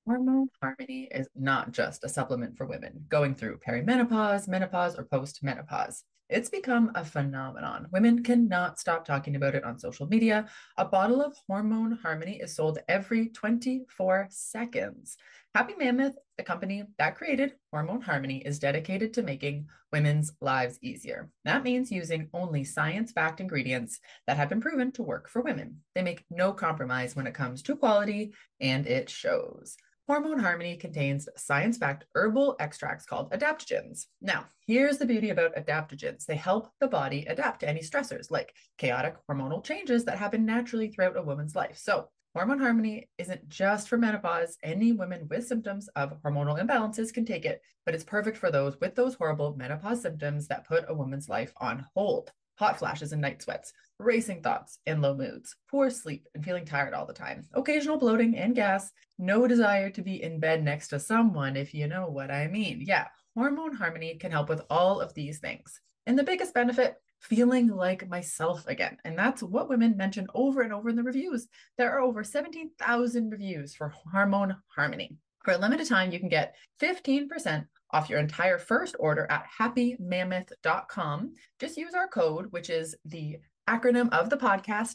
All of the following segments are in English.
Hormone Harmony is not just a supplement for women going through perimenopause, menopause, or postmenopause. It's become a phenomenon. Women cannot stop talking about it on social media. A bottle of Hormone Harmony is sold every 24 seconds. Happy Mammoth, the company that created Hormone Harmony, is dedicated to making women's lives easier. That means using only science backed ingredients that have been proven to work for women. They make no compromise when it comes to quality, and it shows. Hormone Harmony contains science backed herbal extracts called adaptogens. Now, here's the beauty about adaptogens: they help the body adapt to any stressors like chaotic hormonal changes that happen naturally throughout a woman's life. So, Hormone Harmony isn't just for menopause. Any women with symptoms of hormonal imbalances can take it, but it's perfect for those with those horrible menopause symptoms that put a woman's life on hold. Hot flashes and night sweats, racing thoughts and low moods, poor sleep and feeling tired all the time, occasional bloating and gas, no desire to be in bed next to someone, if you know what I mean. Yeah, Hormone Harmony can help with all of these things. And the biggest benefit, feeling like myself again. And that's what women mention over and over in the reviews. There are over 17,000 reviews for Hormone Harmony. For a limited time, you can get 15% off your entire first order at happymammoth.com. Just use our code, which is the acronym of the podcast,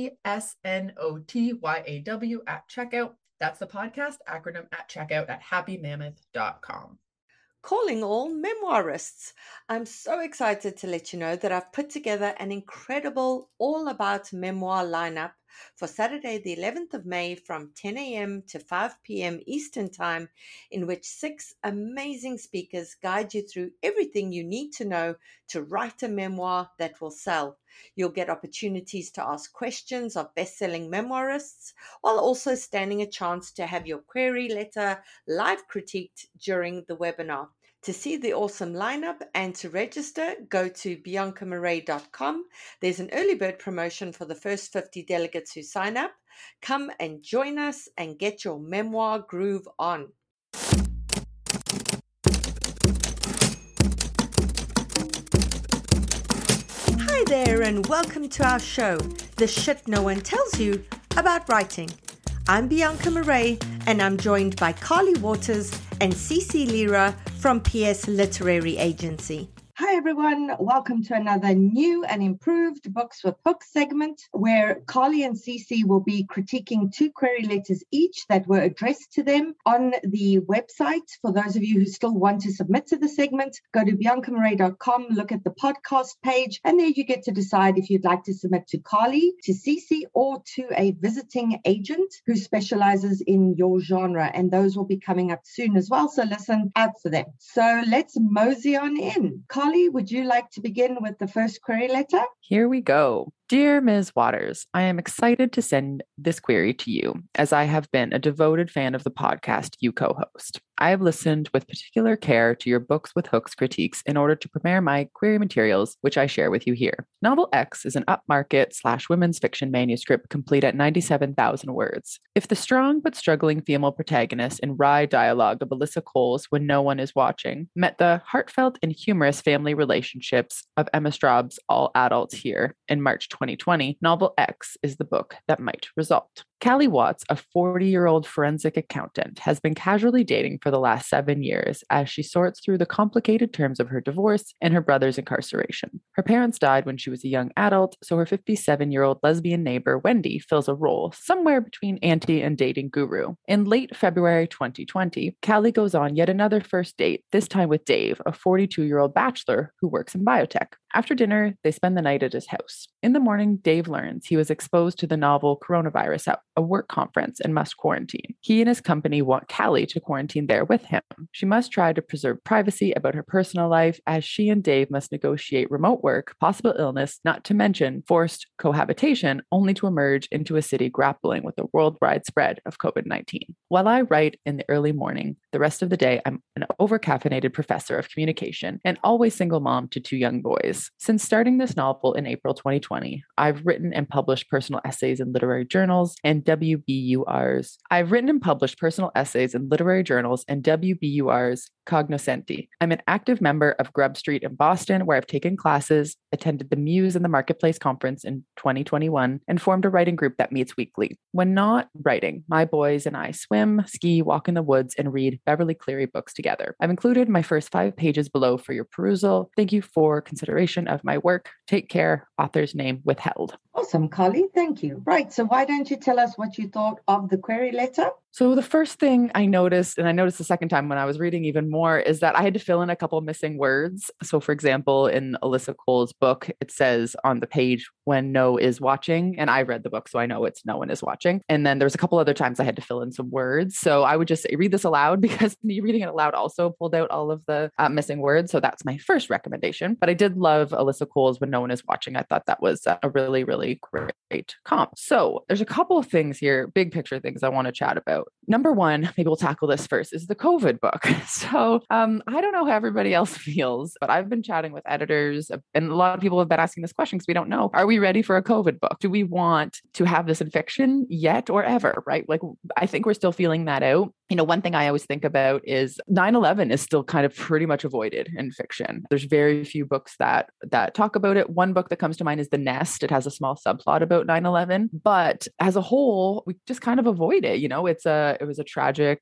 TSNOTYAW at checkout. That's the podcast acronym at checkout at happymammoth.com. Calling all memoirists. I'm so excited to let you know that I've put together an incredible all about memoir lineup for Saturday, the 11th of May from 10 a.m. to 5 p.m. Eastern Time, in which 6 amazing speakers guide you through everything you need to know to write a memoir that will sell. You'll get opportunities to ask questions of best-selling memoirists, while also standing a chance to have your query letter live critiqued during the webinar. To see the awesome lineup and to register, go to biancamarais.com. There's an early bird promotion for the first 50 delegates who sign up. Come and join us and get your memoir groove on. Hi there, and welcome to our show, The Shit No One Tells You About Writing. I'm Bianca Marais, and I'm joined by Carly Waters and Cece Lira from PS Literary Agency. Hi everyone, welcome to another new and improved Books with Hooks segment where Carly and Cece will be critiquing 2 query letters each that were addressed to them on the website. For those of you who still want to submit to the segment, go to biancamarais.com, look at the podcast page, and there you get to decide if you'd like to submit to Carly, to Cece, or to a visiting agent who specializes in your genre, and those will be coming up soon as well, so listen out for them. So let's mosey on in. Carly, would you like to begin with the first query letter? Here we go. Dear Ms. Waters, I am excited to send this query to you, as I have been a devoted fan of the podcast you co-host. I have listened with particular care to your Books with Hooks critiques in order to prepare my query materials, which I share with you here. Novel X is an upmarket/women's fiction manuscript complete at 97,000 words. If the strong but struggling female protagonist in wry dialogue of Alyssa Cole's When No One Is Watching met the heartfelt and humorous family relationships of Emma Straub's All Adults Here in March 2020, Novel X is the book that might result. Callie Watts, a 40-year-old forensic accountant, has been casually dating for the last 7 years as she sorts through the complicated terms of her divorce and her brother's incarceration. Her parents died when she was a young adult, so her 57-year-old lesbian neighbor, Wendy, fills a role somewhere between auntie and dating guru. In late February 2020, Callie goes on yet another first date, this time with Dave, a 42-year-old bachelor who works in biotech. After dinner, they spend the night at his house. In the morning, Dave learns he was exposed to the novel coronavirus at a work conference and must quarantine. He and his company want Callie to quarantine there with him. She must try to preserve privacy about her personal life as she and Dave must negotiate remote work, possible illness, not to mention forced cohabitation, only to emerge into a city grappling with the worldwide spread of COVID-19. While I write in the early morning, the rest of the day I'm an overcaffeinated professor of communication and always single mom to 2 young boys. Since starting this novel in April 2020, I've written and published personal essays in literary journals and WBUR's. I've written and published personal essays in literary journals and WBUR's Cognoscenti. I'm an active member of Grub Street in Boston, where I've taken classes, attended the Muse and the Marketplace conference in 2021, and formed a writing group that meets weekly. When not writing, my boys and I swim, ski, walk in the woods, and read Beverly Cleary books together. I've included my first 5 pages below for your perusal. Thank you for consideration of my work. Take care. Author's name withheld. Awesome, Carly. Thank you. Right. So why don't you tell us what you thought of the query letter? So the first thing I noticed, and I noticed the second time when I was reading even more, is that I had to fill in a couple missing words. So for example, in Alyssa Cole's book, it says on the page when no is watching, and I read the book, so I know it's no one is watching. And then there's a couple other times I had to fill in some words. So I would just say, read this aloud, because me reading it aloud also pulled out all of the missing words. So that's my first recommendation. But I did love Alyssa Cole's When No One Is Watching. I thought that was a really, really great comp. So there's a couple of things here, big picture things I want to chat about. Number one, maybe we'll tackle this first, is the COVID book. So I don't know how everybody else feels, but I've been chatting with editors, and a lot of people have been asking this question because we don't know. Are we ready for a COVID book? Do we want to have this in fiction yet or ever, right? Like, I think we're still feeling that out. You know, one thing I always think about is 9/11 is still kind of pretty much avoided in fiction. There's very few books that talk about it. One book that comes to mind is The Nest. It has a small subplot about 9/11, but as a whole, we just kind of avoid it. You know, it was a tragic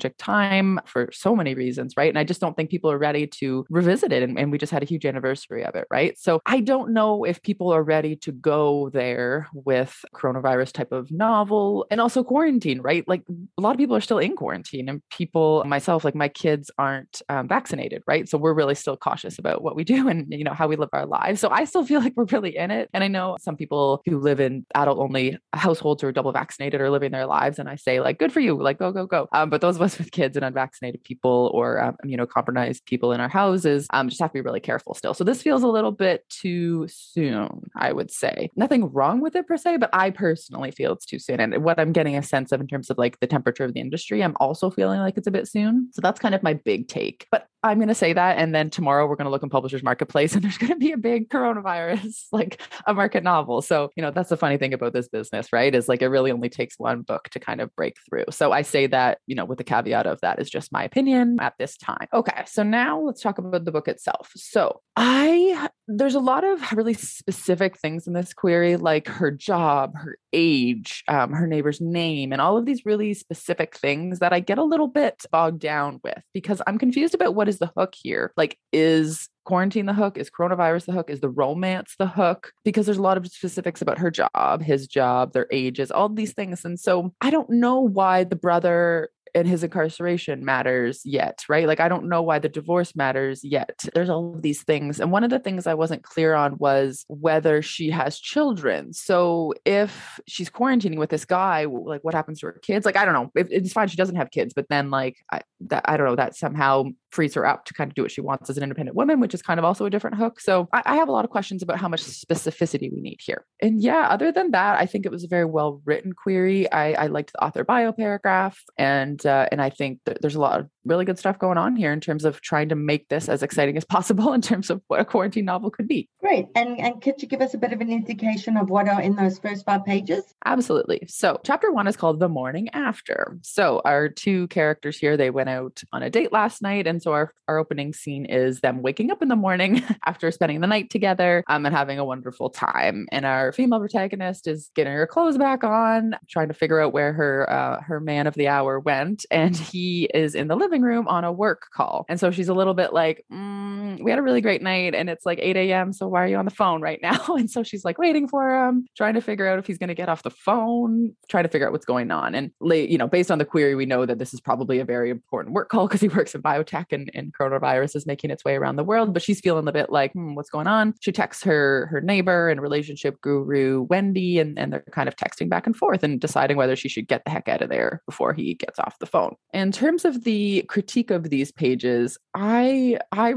time for so many reasons, right? And I just don't think people are ready to revisit it. And we just had a huge anniversary of it, right? So I don't know if people are ready to go there with coronavirus type of novel, and also quarantine, right? Like, a lot of people are still in quarantine, and people, myself, like my kids aren't vaccinated, right? So we're really still cautious about what we do and, you know, how we live our lives. So I still feel like we're really in it. And I know some people who live in adult only households or double vaccinated are living their lives. And I say, like, good for you, like, go. But those of us with kids and unvaccinated people or, compromised people in our houses, just have to be really careful still. So this feels a little bit too soon, I would say. Nothing wrong with it per se, but I personally feel it's too soon. And what I'm getting a sense of in terms of like the temperature of the industry, I'm also feeling like it's a bit soon. So that's kind of my big take. But I'm going to say that. And then tomorrow we're going to look in Publishers Marketplace and there's going to be a big coronavirus, like a market novel. So, that's the funny thing about this business, right? Is like, it really only takes one book to kind of break through. So I say that, with the caveat of that is just my opinion at this time. Okay. So now let's talk about the book itself. So there's a lot of really specific things in this query, like her job, her age, her neighbor's name, and all of these really specific things that I get a little bit bogged down with, because I'm confused about what is the hook here. Like, is quarantine the hook? Is coronavirus the hook? Is the romance the hook? Because there's a lot of specifics about her job, his job, their ages, all these things. And so I don't know why the brother and his incarceration matters yet, right? Like, I don't know why the divorce matters yet. There's all of these things. And one of the things I wasn't clear on was whether she has children. So if she's quarantining with this guy, like, what happens to her kids? Like, I don't know. It's fine, she doesn't have kids, but then like, I don't know, that somehow frees her up to kind of do what she wants as an independent woman, which is kind of also a different hook. So I have a lot of questions about how much specificity we need here. And yeah, other than that, I think it was a very well written query. I liked the author bio paragraph, and I think that there's a lot of really good stuff going on here in terms of trying to make this as exciting as possible in terms of what a quarantine novel could be. Great. And could you give us a bit of an indication of what are in those first 5 pages? Absolutely. So chapter 1 is called The Morning After. So our 2 characters here, they went out on a date last night. And so our opening scene is them waking up in the morning after spending the night together and having a wonderful time. And our female protagonist is getting her clothes back on, trying to figure out where her man of the hour went. And he is in the living room on a work call. And so she's a little bit like, we had a really great night and it's like 8 a.m. So why are you on the phone right now? And so she's like waiting for him, trying to figure out if he's going to get off the phone, trying to figure out what's going on. And based on the query, we know that this is probably a very important work call because he works in biotech and coronavirus is making its way around the world. But she's feeling a bit like, what's going on? She texts her neighbor and relationship guru, Wendy, and they're kind of texting back and forth and deciding whether she should get the heck out of there before he gets off the phone. In terms of the critique of these pages, I really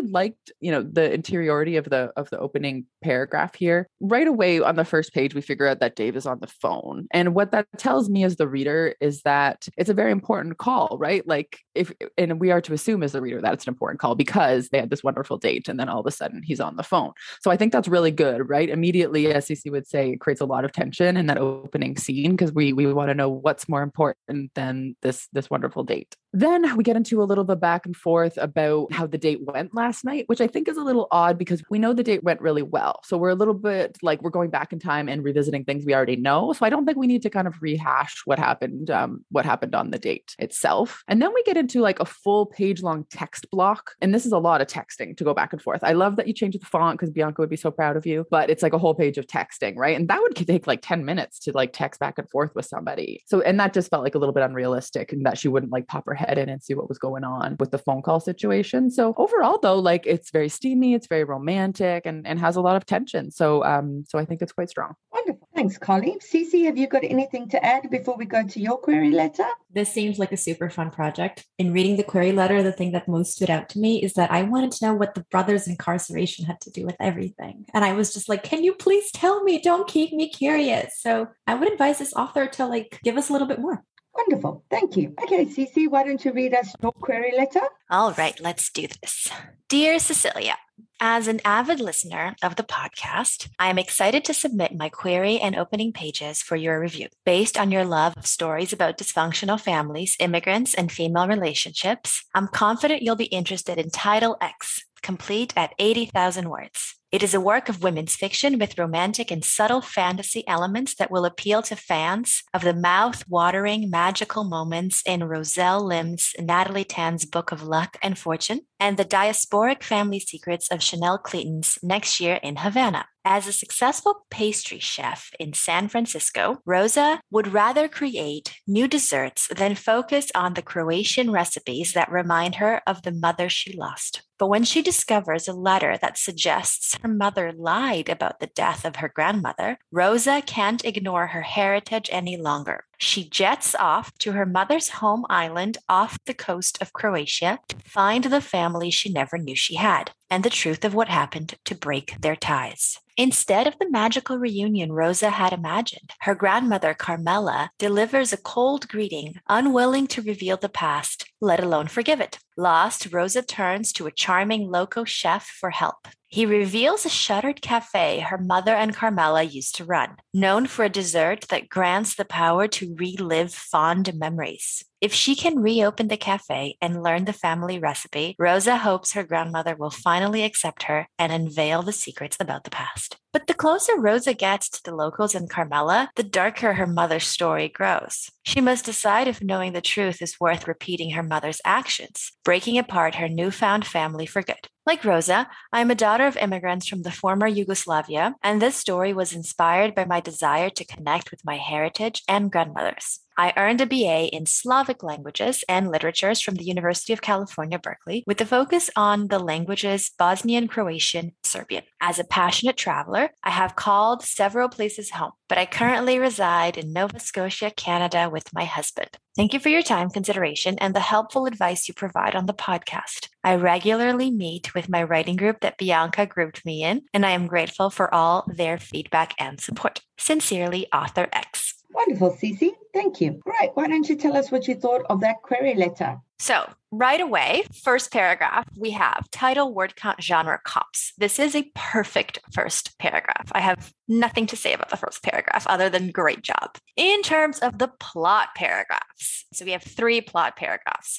liked, the interiority of the opening paragraph here. Right away on the first page, we figure out that Dave is on the phone. And what that tells me as the reader is that it's a very important call, right? Like and we are to assume as the reader that it's an important call because they had this wonderful date and then all of a sudden he's on the phone. So I think that's really good, right? Immediately, as CC would say, it creates a lot of tension in that opening scene because we want to know what's more important than this wonderful date. Then we get into a little bit back and forth about how the date went last night, which I think is a little odd because we know the date went really well. So we're a little bit like we're going back in time and revisiting things we already know. So I don't think we need to kind of rehash what happened on the date itself. And then we get into like a full page long text block. And this is a lot of texting to go back and forth. I love that you changed the font because Bianca would be so proud of you, but it's like a whole page of texting, right? And that would take like 10 minutes to like text back and forth with somebody. So, and that just felt like a little bit unrealistic and that she wouldn't like pop her head in and see what was going on with the phone call situation. So overall though, like it's very steamy, it's very romantic and has a lot of tension. So I think it's quite strong. Wonderful. Thanks, Colleen. Cece, have you got anything to add before we go to your query letter? This seems like a super fun project. In reading the query letter, the thing that most stood out to me is that I wanted to know what the brothers' incarceration had to do with everything. And I was just like, can you please tell me? Don't keep me curious. So I would advise this author to like give us a little bit more. Wonderful. Thank you. Okay, Cece, why don't you read us your query letter? All right, let's do this. Dear Cecilia, as an avid listener of the podcast, I am excited to submit my query and opening pages for your review. Based on your love of stories about dysfunctional families, immigrants, and female relationships, I'm confident you'll be interested in Title X, complete at 80,000 words. It is a work of women's fiction with romantic and subtle fantasy elements that will appeal to fans of the mouth-watering magical moments in Roselle Lim's Natalie Tan's Book of Luck and Fortune and the diasporic family secrets of Chanel Clayton's Next Year in Havana. As a successful pastry chef in San Francisco, Rosa would rather create new desserts than focus on the Croatian recipes that remind her of the mother she lost. But when she discovers a letter that suggests her mother lied about the death of her grandmother, Rosa can't ignore her heritage any longer. She jets off to her mother's home island off the coast of Croatia to find the family she never knew she had, and the truth of what happened to break their ties. Instead of the magical reunion Rosa had imagined, her grandmother Carmela delivers a cold greeting, unwilling to reveal the past, let alone forgive it. Lost, Rosa turns to a charming local chef for help. He reveals a shuttered cafe her mother and Carmela used to run, known for a dessert that grants the power to relive fond memories. If she can reopen the cafe and learn the family recipe, Rosa hopes her grandmother will finally accept her and unveil the secrets about the past. But the closer Rosa gets to the locals and Carmela, the darker her mother's story grows. She must decide if knowing the truth is worth repeating her mother's actions, breaking apart her newfound family for good. Like Rosa, I am a daughter of immigrants from the former Yugoslavia, and this story was inspired by my desire to connect with my heritage and grandmothers. I earned a BA in Slavic languages and literatures from the University of California, Berkeley, with a focus on the languages Bosnian, Croatian, Serbian. As a passionate traveler, I have called several places home, but I currently reside in Nova Scotia, Canada with my husband. Thank you for your time, consideration, and the helpful advice you provide on the podcast. I regularly meet with my writing group that Bianca grouped me in, and I am grateful for all their feedback and support. Sincerely, Author X. Wonderful, Cece. Thank you. All right, why don't you tell us what you thought of that query letter? So right away, first paragraph, we have title, word count, genre, comps. This is a perfect first paragraph. I have nothing to say about the first paragraph other than great job. In terms of the plot paragraphs, so we have 3 plot paragraphs.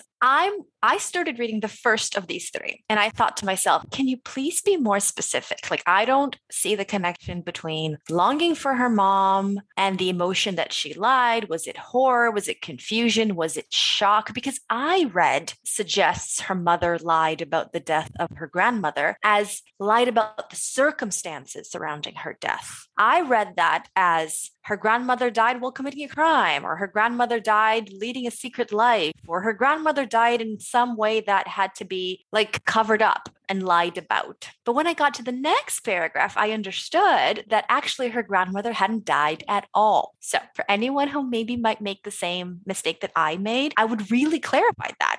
I started reading the first of these 3 and I thought to myself, can you please be more specific? Like, I don't see the connection between longing for her mom and the emotion that she lied. Was it horror? Was it confusion? Was it shock? Because I read suggests her mother lied about the death of her grandmother as lied about the circumstances surrounding her death. I read that as her grandmother died while committing a crime, or her grandmother died leading a secret life, or her grandmother died in some way that had to be like covered up and lied about. But when I got to the next paragraph, I understood that actually her grandmother hadn't died at all. So for anyone who maybe might make the same mistake that I made, I would really clarify that.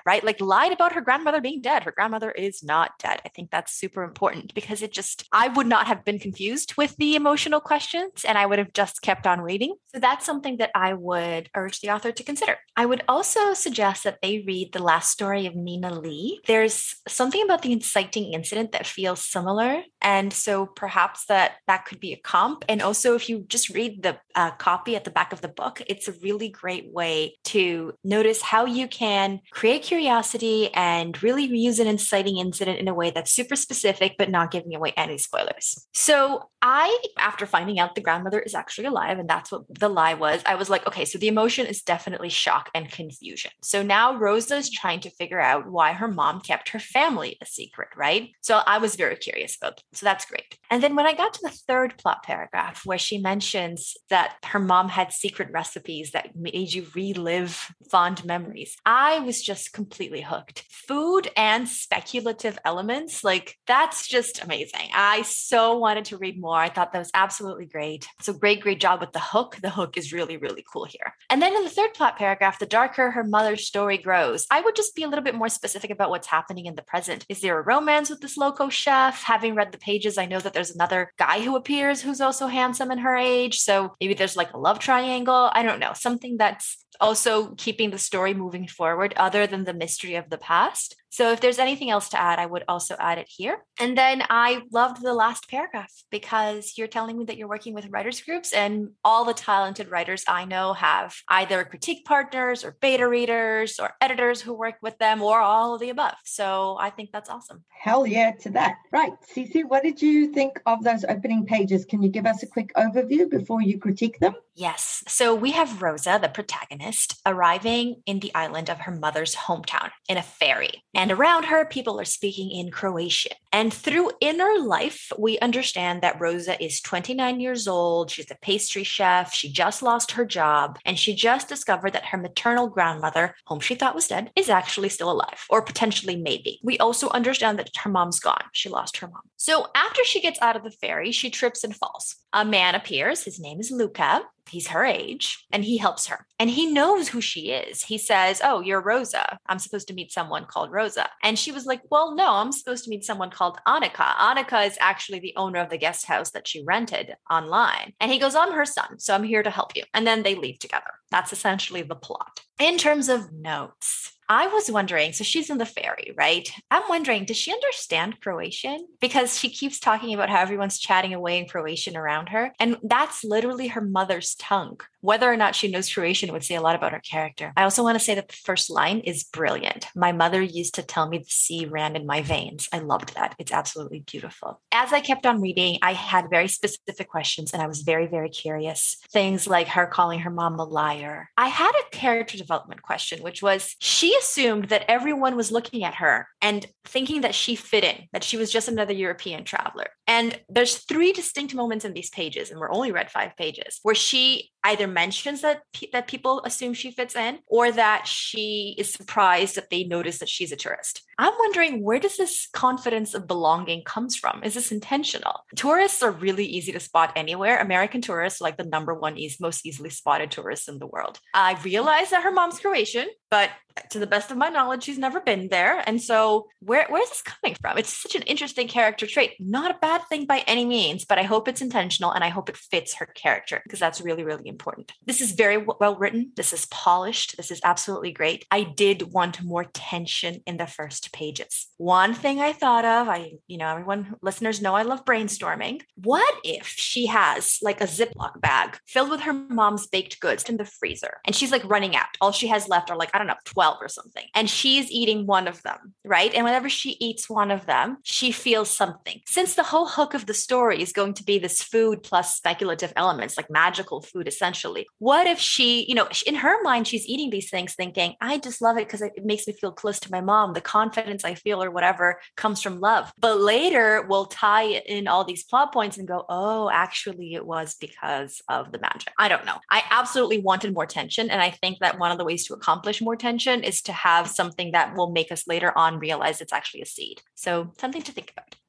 right? Like lied about her grandmother being dead. Her grandmother is not dead. I think that's super important because I would not have been confused with the emotional questions and I would have just kept on reading. So that's something that I would urge the author to consider. I would also suggest that they read The Last Story of Nina Lee. There's something about the inciting incident that feels similar. And so perhaps that could be a comp. And also if you just read the copy at the back of the book, it's a really great way to notice how you can create curiosity and really use an inciting incident in a way that's super specific, but not giving away any spoilers. So after finding out the grandmother is actually alive, and that's what the lie was, I was like, okay, so the emotion is definitely shock and confusion. So now Rosa is trying to figure out why her mom kept her family a secret, right? So I was very curious about that. So that's great. And then when I got to the third plot paragraph where she mentions that her mom had secret recipes that made you relive fond memories, I was just completely hooked. Food and speculative elements, like that's just amazing. I so wanted to read more. I thought that was absolutely great. So great job with the hook. The hook is really, really cool here. And then in the third plot paragraph, the darker her mother's story grows, I would just be a little bit more specific about what's happening in the present. Is there a romance with this local chef? Having read the pages, I know that there's another guy who appears who's also handsome in her age. So maybe there's like a love triangle. I don't know, something that's also keeping the story moving forward other than the mystery of the past. So if there's anything else to add, I would also add it here. And then I loved the last paragraph because you're telling me that you're working with writers groups, and all the talented writers I know have either critique partners or beta readers or editors who work with them or all of the above. So I think that's awesome. Hell yeah to that. Right. Cece, what did you think of those opening pages? Can you give us a quick overview before you critique them? Yes. So we have Rosa, the protagonist, arriving in the island of her mother's hometown in a ferry. And around her, people are speaking in Croatian. And through inner life, we understand that Rosa is 29 years old. She's a pastry chef. She just lost her job. And she just discovered that her maternal grandmother, whom she thought was dead, is actually still alive, or potentially maybe. We also understand that her mom's gone. She lost her mom. So after she gets out of the ferry, she trips and falls. A man appears. His name is Luca. He's her age, and he helps her. And he knows who she is. He says, "Oh, you're Rosa. I'm supposed to meet someone called Rosa." And she was like, "Well, no, I'm supposed to meet someone called Annika." Annika is actually the owner of the guest house that she rented online. And he goes, "I'm her son, so I'm here to help you." And then they leave together. That's essentially the plot. In terms of notes, I was wondering, so she's in the ferry, right? I'm wondering, does she understand Croatian? Because she keeps talking about how everyone's chatting away in Croatian around her. And that's literally her mother's tongue. Whether or not she knows Croatian would say a lot about her character. I also want to say that the first line is brilliant. My mother used to tell me the sea ran in my veins. I loved that. It's absolutely beautiful. As I kept on reading, I had very specific questions and I was very, very curious. Things like her calling her mom a liar. I had a character development question, which was she assumed that everyone was looking at her and thinking that she fit in, that she was just another European traveler. And there's 3 distinct moments in these pages, and we're only read 5 pages, where she either mentions that people assume she fits in, or that she is surprised that they notice that she's a tourist. I'm wondering, where does this confidence of belonging comes from? Is this intentional? Tourists are really easy to spot anywhere. American tourists are like the number one most easily spotted tourists in the world. I realize that her mom's Croatian, but to the best of my knowledge, she's never been there. And so where is this coming from? It's such an interesting character trait. Not a bad thing by any means, but I hope it's intentional and I hope it fits her character because that's really, really important. This is very well written. This is polished. This is absolutely great. I did want more tension in the first pages. One thing I thought of, listeners know I love brainstorming. What if she has like a Ziploc bag filled with her mom's baked goods in the freezer and she's like running out? All she has left are 12 or something. And she's eating one of them, right? And whenever she eats one of them, she feels something. Since the whole hook of the story is going to be this food plus speculative elements, like magical food, essentially. What if she, in her mind, she's eating these things thinking, I just love it because it makes me feel close to my mom. The confidence I feel or whatever comes from love. But later we'll tie in all these plot points and go, oh, actually it was because of the magic. I don't know. I absolutely wanted more tension. And I think that one of the ways to accomplish more tension is to have something that will make us later on realize it's actually a seed. So something to think about.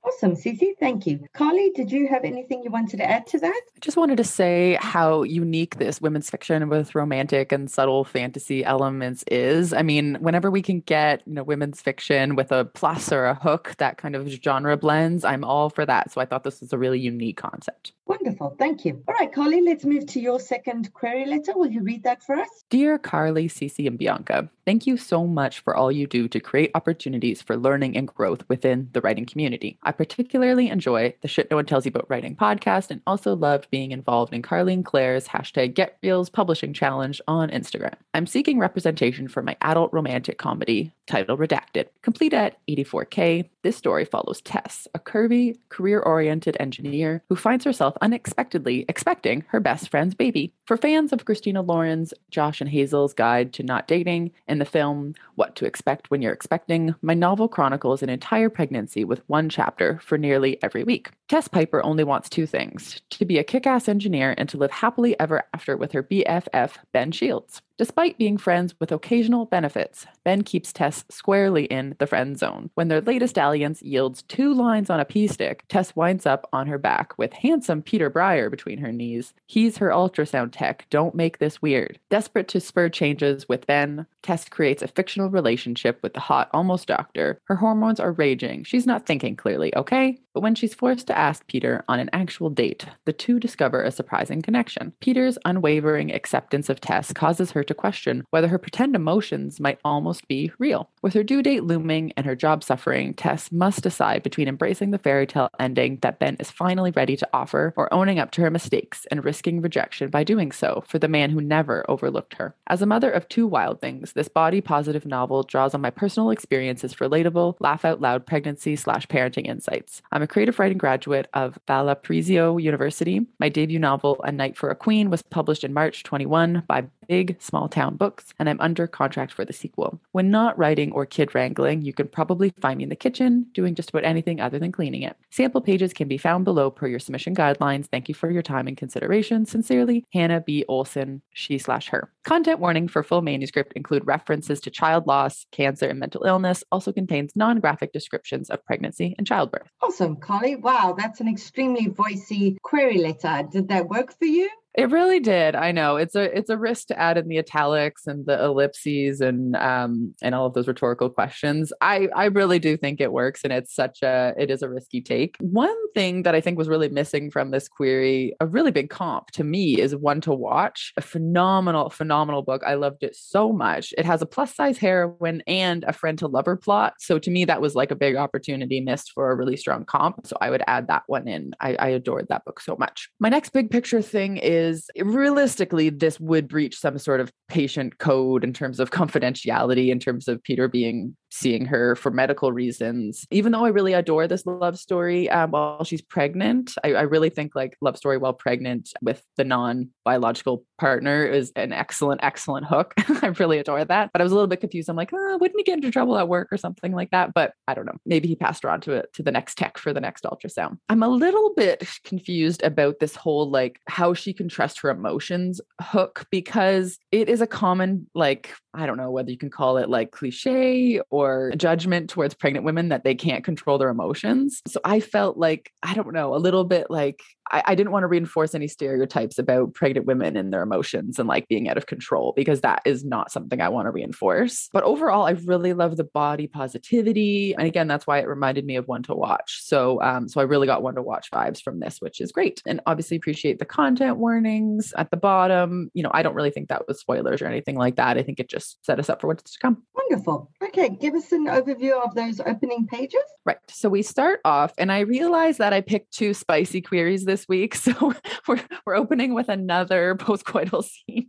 Awesome, Cece. Thank you. Carly, did you have anything you wanted to add to that? I just wanted to say how unique this women's fiction with romantic and subtle fantasy elements is. I mean, whenever we can get, women's fiction with a plus or a hook, that kind of genre blends, I'm all for that. So I thought this was a really unique concept. Wonderful. Thank you. All right, Carly, let's move to your second query letter. Will you read that for us? Dear Carly, Cece, and Bianca, thank you so much for all you do to create opportunities for learning and growth within the writing community. I particularly enjoy the Shit No One Tells You About Writing podcast and also loved being involved in Carly and Claire's #GetReels publishing challenge on Instagram. I'm seeking representation for my adult romantic comedy, title redacted. Complete at 84K, this story follows Tess, a curvy, career-oriented engineer who finds herself unexpectedly expecting her best friend's baby. For fans of Christina Lauren's Josh and Hazel's Guide to Not Dating and the film What to Expect When You're Expecting, my novel chronicles an entire pregnancy with one chapter for nearly every week. Tess Piper only wants two things: to be a kick-ass engineer and to live happily ever after with her BFF, Ben Shields. Despite being friends with occasional benefits, Ben keeps Tess squarely in the friend zone. When their latest dalliance yields 2 lines on a pea stick, Tess winds up on her back with handsome Peter Breyer between her knees. He's her ultrasound tech. Don't make this weird. Desperate to spur changes with Ben, Tess creates a fictional relationship with the hot almost doctor. Her hormones are raging. She's not thinking clearly, okay? But when she's forced to ask Peter on an actual date, the two discover a surprising connection. Peter's unwavering acceptance of Tess causes her to question whether her pretend emotions might almost be real. With her due date looming and her job suffering, Tess must decide between embracing the fairy tale ending that Ben is finally ready to offer or owning up to her mistakes and risking rejection by doing so for the man who never overlooked her. As a mother of 2 wildlings, this body-positive novel draws on my personal experiences for relatable, laugh-out-loud pregnancy/parenting insights. I'm a creative writing graduate of Valparaiso University. My debut novel, A Night for a Queen, was published in March 21 by Big Small Town Books, and I'm under contract for the sequel. When not writing or kid wrangling, you can probably find me in the kitchen, doing just about anything other than cleaning it. Sample pages can be found below per your submission guidelines. Thank you for your time and consideration. Sincerely, Hannah B. Olson, she/her. Content warning for full manuscript include references to child loss, cancer, and mental illness. Also contains non-graphic descriptions of pregnancy and childbirth. Awesome, Carly. Wow, that's an extremely voicey query letter. Did that work for you? It really did. I know it's a risk to add in the italics and the ellipses and all of those rhetorical questions. I really do think it works, and it is a risky take. One thing that I think was really missing from this query, a really big comp to me, is One to Watch. A phenomenal book. I loved it so much. It has a plus size heroine and a friend to lover plot. So to me, that was like a big opportunity missed for a really strong comp. So I would add that one in. I adored that book so much. My next big picture thing is, realistically, this would breach some sort of patient code in terms of confidentiality, in terms of Peter seeing her for medical reasons. Even though I really adore this love story while she's pregnant, I really think like love story while pregnant with the non-biological partner is an excellent hook. I really adore that. But I was a little bit confused. I'm like, wouldn't he get into trouble at work or something like that? But I don't know. Maybe he passed her on to the next tech for the next ultrasound. I'm a little bit confused about this whole like how she can trust her emotions hook, because it is a common, like, I don't know whether you can call it like cliche or judgment towards pregnant women that they can't control their emotions. So I felt like, I don't know, a little bit like I didn't want to reinforce any stereotypes about pregnant women and their emotions and like being out of control, because that is not something I want to reinforce. But overall, I really love the body positivity. And again, that's why it reminded me of One to Watch. So I really got One to Watch vibes from this, which is great. And obviously appreciate the content warnings at the bottom. I don't really think that was spoilers or anything like that. I think it just set us up for what's to come. Wonderful. Okay, give us an overview of those opening pages. Right. So we start off, and I realized that I picked 2 spicy queries this week. So we're opening with another postcoital scene.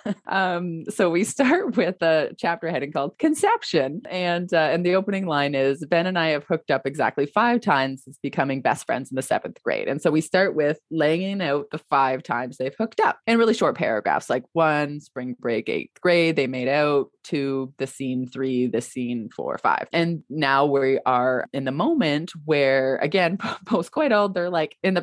So we start with a chapter heading called Conception. And the opening line is, Ben and I have hooked up exactly 5 times since becoming best friends in the 7th grade. And so we start with laying out the 5 times they've hooked up in really short paragraphs, like 1, spring break, 8th grade, they made out, 2, the scene, 3, the scene, 4, 5. And now we are in the moment where, again, postcoital, they're like in the bathroom the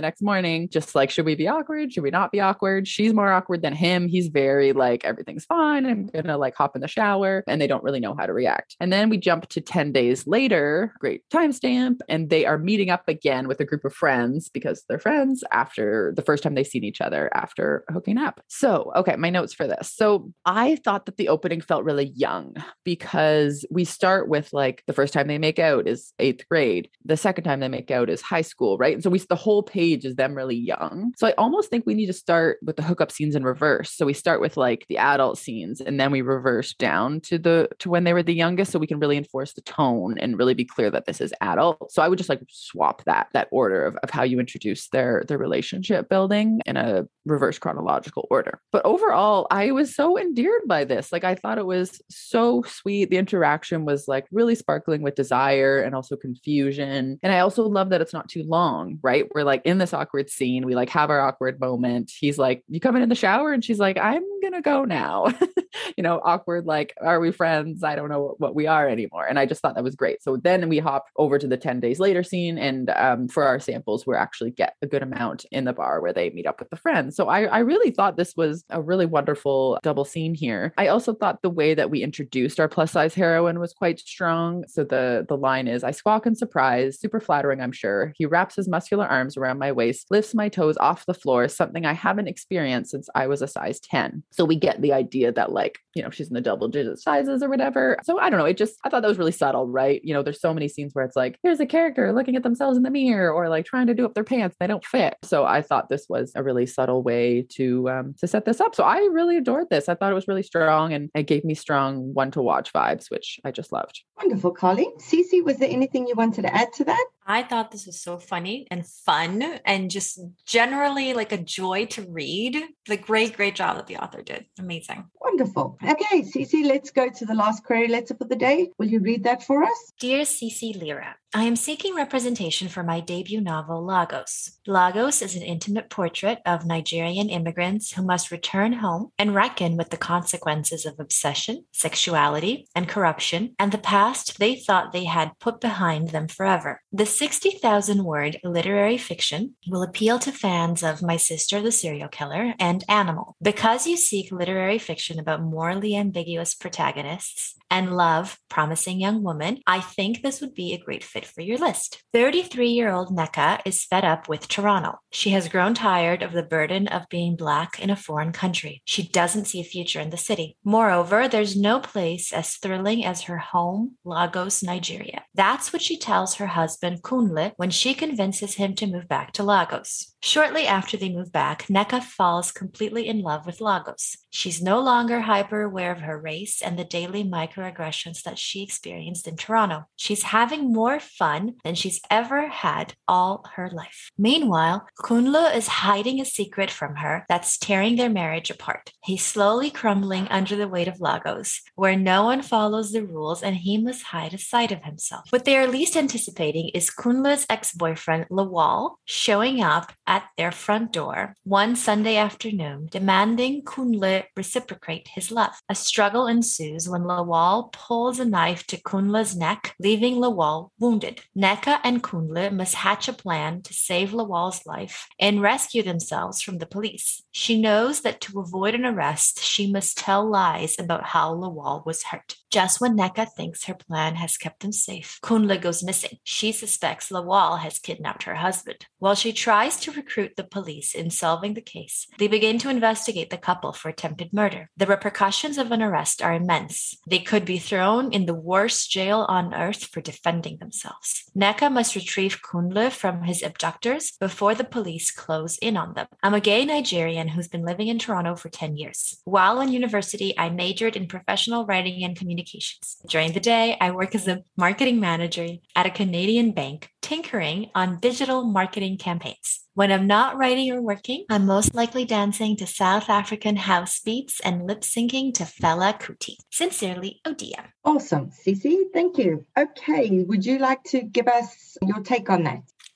the next morning, just like, should we be awkward? Should we not be awkward? She's more awkward than him. He's very like, everything's fine. I'm going to like hop in the shower, and they don't really know how to react. And then we jump to 10 days later, great timestamp, and they are meeting up again with a group of friends because they're friends after the first time they've seen each other after hooking up. So, okay, my notes for this. So I thought that the opening felt really young because we start with like the first time they make out is 8th grade. The second time they make out is high school, right? And so the whole page is them really young. So I almost think we need to start with the hookup scenes in reverse. So we start with like the adult scenes, and then we reverse down to when they were the youngest, so we can really enforce the tone and really be clear that this is adult. So I would just like swap that order of how you introduce their relationship building in a reverse chronological order. But overall, I was so endeared by this. Like, I thought it was so sweet. The interaction was like really sparkling with desire and also confusion. And I also love that it's not too long, right? We're like in this awkward scene. We like have our awkward moment. He's like, you coming in the shower? And she's like, I'm going to go now. Awkward, like, are we friends? I don't know what we are anymore. And I just thought that was great. So then we hop over to the 10 days later scene. And for our samples, we actually get a good amount in the bar where they meet up with the friends. So I really thought this was a really wonderful double scene here. I also thought the way that we introduced our plus size heroine was quite strong. So the line is, I squawk in surprise, super flattering, I'm sure. He wraps his muscular arms around my waist, lifts my toes off the floor, something I haven't experienced since I was a size 10. So we get the idea that like, she's in the double digit sizes or whatever. So I don't know. I thought that was really subtle, right? There's so many scenes where it's like, here's a character looking at themselves in the mirror or like trying to do up their pants. They don't fit. So I thought this was a really subtle way to set this up. So I really adored this. I thought it was really strong, and it gave me strong one to watch vibes, which I just loved. Wonderful, Carly. Cece, was there anything you wanted to add to that? I thought this was so funny and fun and just generally like a joy to read. The great job that the author did. Amazing. Wonderful. Okay, Cece, let's go to the last query letter for the day. Will you read that for us? Dear Cece Lyra, I am seeking representation for my debut novel, Lagos. Lagos is an intimate portrait of Nigerian immigrants who must return home and reckon with the consequences of obsession, sexuality, and corruption, and the past they thought they had put behind them forever. The 60,000-word literary fiction will appeal to fans of My Sister the Serial Killer and Animal. Because you seek literary fiction about morally ambiguous protagonists and love promising young women, I think this would be a great fit for your list. 33-year-old Nneka is fed up with Toronto. She has grown tired of the burden of being Black in a foreign country. She doesn't see a future in the city. Moreover, there's no place as thrilling as her home, Lagos, Nigeria. That's what she tells her husband, Kunle, when she convinces him to move back to Lagos. Shortly after they move back, Nneka falls completely in love with Lagos. She's no longer hyper aware of her race and the daily microaggressions that she experienced in Toronto. She's having more fun than she's ever had all her life. Meanwhile, Kunle is hiding a secret from her that's tearing their marriage apart. He's slowly crumbling under the weight of Lagos, where no one follows the rules and he must hide a side of himself. What they are least anticipating is Kunle's ex-boyfriend, Lawal, showing up at their front door one Sunday afternoon, demanding Kunle reciprocate his love. A struggle ensues when Lawal pulls a knife to Kunle's neck, leaving Lawal wounded. Nneka and Kunle must hatch a plan to save Lawal's life and rescue themselves from the police. She knows that to avoid an arrest, she must tell lies about how Lawal was hurt. Just when Nneka thinks her plan has kept them safe, Kunle goes missing. She suspects Lawal has kidnapped her husband. While she tries to recruit the police in solving the case, they begin to investigate the couple for attempted murder. The repercussions of an arrest are immense. They could be thrown in the worst jail on earth for defending themselves. Nneka must retrieve Kunle from his abductors before the police close in on them. I'm a gay Nigerian who's been living in Toronto for 10 years. While in university, I majored in professional writing and communications. During the day, I work as a marketing manager at a Canadian bank, tinkering on digital marketing campaigns. When I'm not writing or working, I'm most likely dancing to South African house beats and lip syncing to Fela Kuti. Sincerely, Odia. Awesome, Cece. Thank you. Okay, would you like to give us your take on that?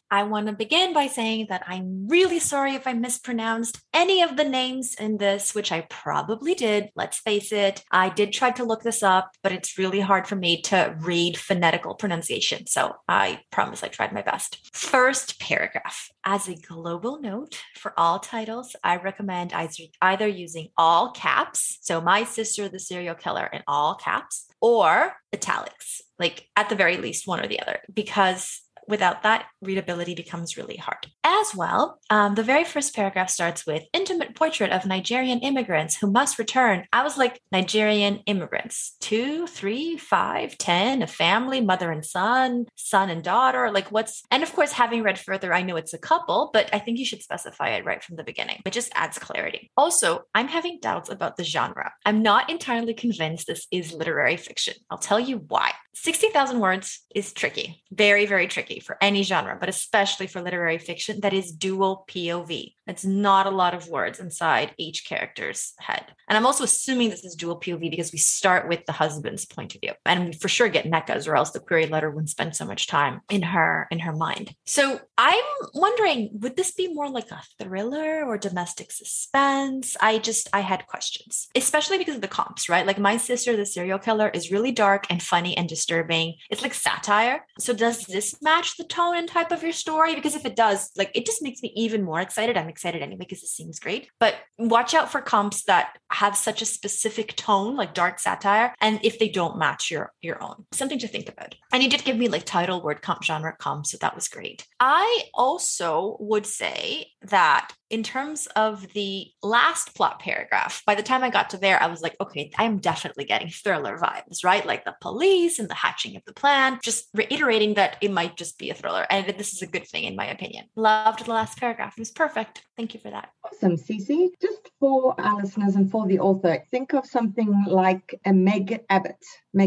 I want to begin by saying that I'm really sorry if I mispronounced any of the names in this, which I probably did. Let's face it. I did try to look this up, but it's really hard for me to read phonetical pronunciation. So I promise I tried my best. First paragraph. As a global note for all titles, I recommend either using all caps, so My Sister, the Serial Killer in all caps, or italics, like at the very least one or the other, because without that, readability becomes really hard. As well, the very first paragraph starts with intimate portrait of Nigerian immigrants who must return. I was like, Nigerian immigrants, 2, 3, 5, 10, a family, mother and son and daughter, like what's, and of course, having read further, I know it's a couple, but I think you should specify it right from the beginning. It just adds clarity. Also, I'm having doubts about the genre. I'm not entirely convinced this is literary fiction. I'll tell you why. 60,000 words is tricky, very, very tricky for any genre, but especially for literary fiction that is dual POV. It's not a lot of words inside each character's head. And I'm also assuming this is dual POV because we start with the husband's point of view. And we for sure get Nneka's, or else the query letter wouldn't spend so much time in her mind. So I'm wondering, would this be more like a thriller or domestic suspense? I had questions, especially because of the comps, right? Like My Sister, the Serial Killer is really dark and funny and disturbing. It's like satire. So does this match the tone and type of your story? Because if it does, like, it just makes me even more excited. I'm excited anyway because it seems great. But watch out for comps that have such a specific tone, like dark satire, and if they don't match your own. Something to think about. And you did give me like title, word comp, genre comp, so that was great. I also would say that in terms of the last plot paragraph, by the time I got to there, I was like, okay, I'm definitely getting thriller vibes, right? Like the police and the hatching of the plan, just reiterating that it might just be a thriller. And this is a good thing, in my opinion. Loved the last paragraph. It was perfect. Thank you for that. Awesome, Cece. Just for our listeners and for the author, think of something like a Megan Abbott.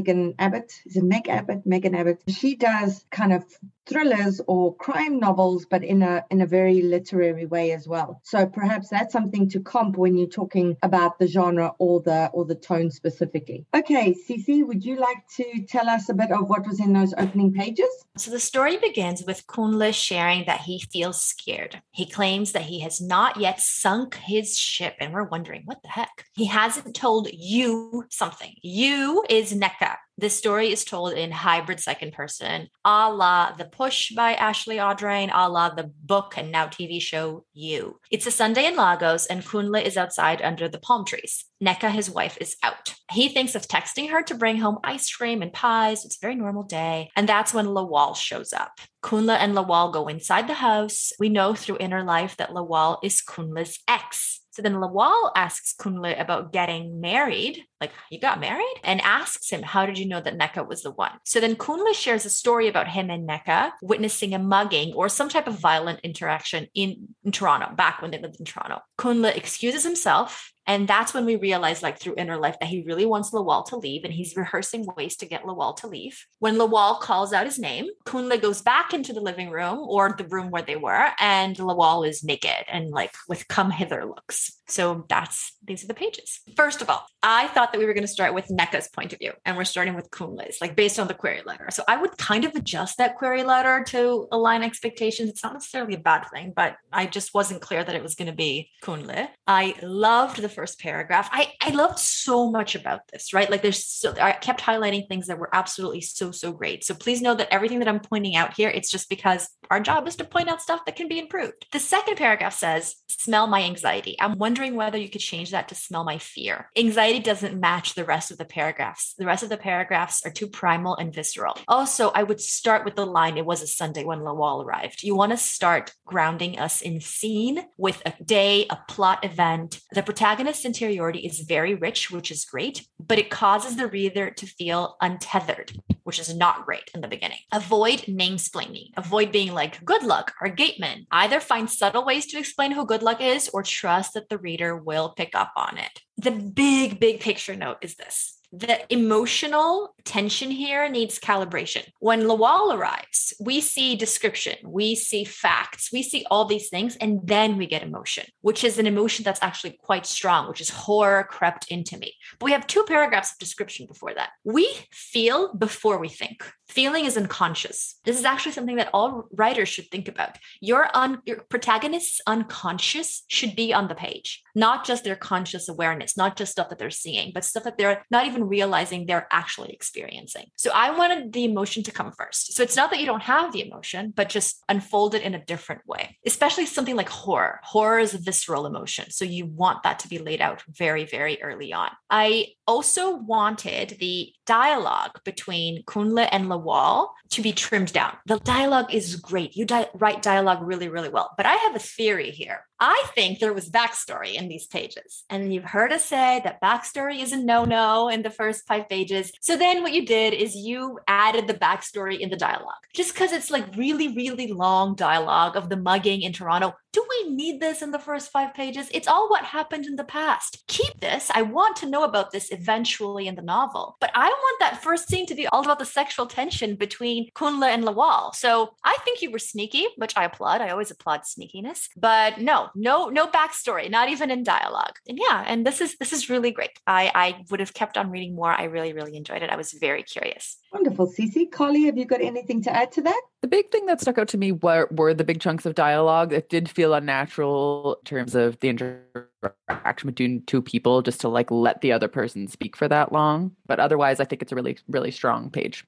Is it Meg Abbott? Megan Abbott. She does kind of thrillers or crime novels, but in a very literary way as well. So perhaps that's something to comp when you're talking about the genre or the tone specifically. Okay, Cece, would you like to tell us a bit of what was in those opening pages? So the story begins with Kunle sharing that he feels scared. He claims that he has not yet sunk his ship, and we're wondering, what the heck? He hasn't told you something. You is Nneka. This story is told in hybrid second person, a la The Push by Ashley Audrain, a la the book and now TV show You. It's a Sunday in Lagos, and Kunle is outside under the palm trees. Nneka, his wife, is out. He thinks of texting her to bring home ice cream and pies. It's a very normal day. And that's when Lawal shows up. Kunle and Lawal go inside the house. We know through Inner Life that Lawal is Kunle's ex. So then Lawal asks Kunle about getting married, like, you got married? And asks him, how did you know that Nneka was the one? So then Kunle shares a story about him and Nneka witnessing a mugging or some type of violent interaction in Toronto, back when they lived in Toronto. Kunle excuses himself. And that's when we realize, like through Inner Life, that he really wants Lawal to leave, and he's rehearsing ways to get Lawal to leave. When Lawal calls out his name, Kunle goes back into the living room, or the room where they were, and Lawal is naked and like with come hither looks. So these are the pages. First of all, I thought that we were going to start with Nneka's point of view, and we're starting with Kunle's, like based on the query letter. So I would kind of adjust that query letter to align expectations. It's not necessarily a bad thing, but I just wasn't clear that it was going to be Kunle. I loved the first paragraph. I loved so much about this, right? Like I kept highlighting things that were absolutely so great. So please know that everything that I'm pointing out here, it's just because our job is to point out stuff that can be improved. The second paragraph says, smell my anxiety. I'm wondering whether you could change that to smell my fear. Anxiety doesn't match the rest of the paragraphs. The rest of the paragraphs are too primal and visceral. Also, I would start with the line, it was a Sunday when Lawal arrived. You want to start grounding us in scene with a day, a plot event. The protagonist's interiority is very rich, which is great, but it causes the reader to feel untethered, which is not great in the beginning. Avoid name-splaining. Avoid being like good luck or gateman. Either find subtle ways to explain who good luck is, or trust that the reader will pick up on it. The big picture note is this. The emotional tension here needs calibration. When Lawal arrives, we see description, we see facts, we see all these things, and then we get emotion, which is an emotion that's actually quite strong, which is horror crept into me. But we have 2 paragraphs of description before that. We feel before we think. Feeling is unconscious. This is actually something that all writers should think about. Your protagonist's unconscious should be on the page, not just their conscious awareness, not just stuff that they're seeing, but stuff that they're not even realizing they're actually experiencing. So I wanted the emotion to come first. So it's not that you don't have the emotion, but just unfold it in a different way, especially something like horror. Horror is a visceral emotion. So you want that to be laid out very, very early on. I also wanted the dialogue between Kunle and Lawal to be trimmed down. The dialogue is great. You write dialogue really, really well. But I have a theory here. I think there was backstory in these pages. And you've heard us say that backstory is a no-no in the first 5 pages. So then what you did is you added the backstory in the dialogue. Just because it's like really, really long dialogue of the mugging in Toronto. Do we need this in the first 5 pages? It's all what happened in the past. Keep this. I want to know about this eventually in the novel. But I want that first scene to be all about the sexual tension between Kunle and Lawal. So I think you were sneaky, which I applaud. I always applaud sneakiness. But no backstory, not even in dialogue. And yeah, and this is really great. I would have kept on reading more. I really, really enjoyed it. I was very curious. Wonderful, Cece. Carly, have you got anything to add to that? The big thing that stuck out to me were the big chunks of dialogue. It did feel unnatural in terms of the interaction between two people, just to like let the other person speak for that long. But otherwise, I think it's a really, really strong page.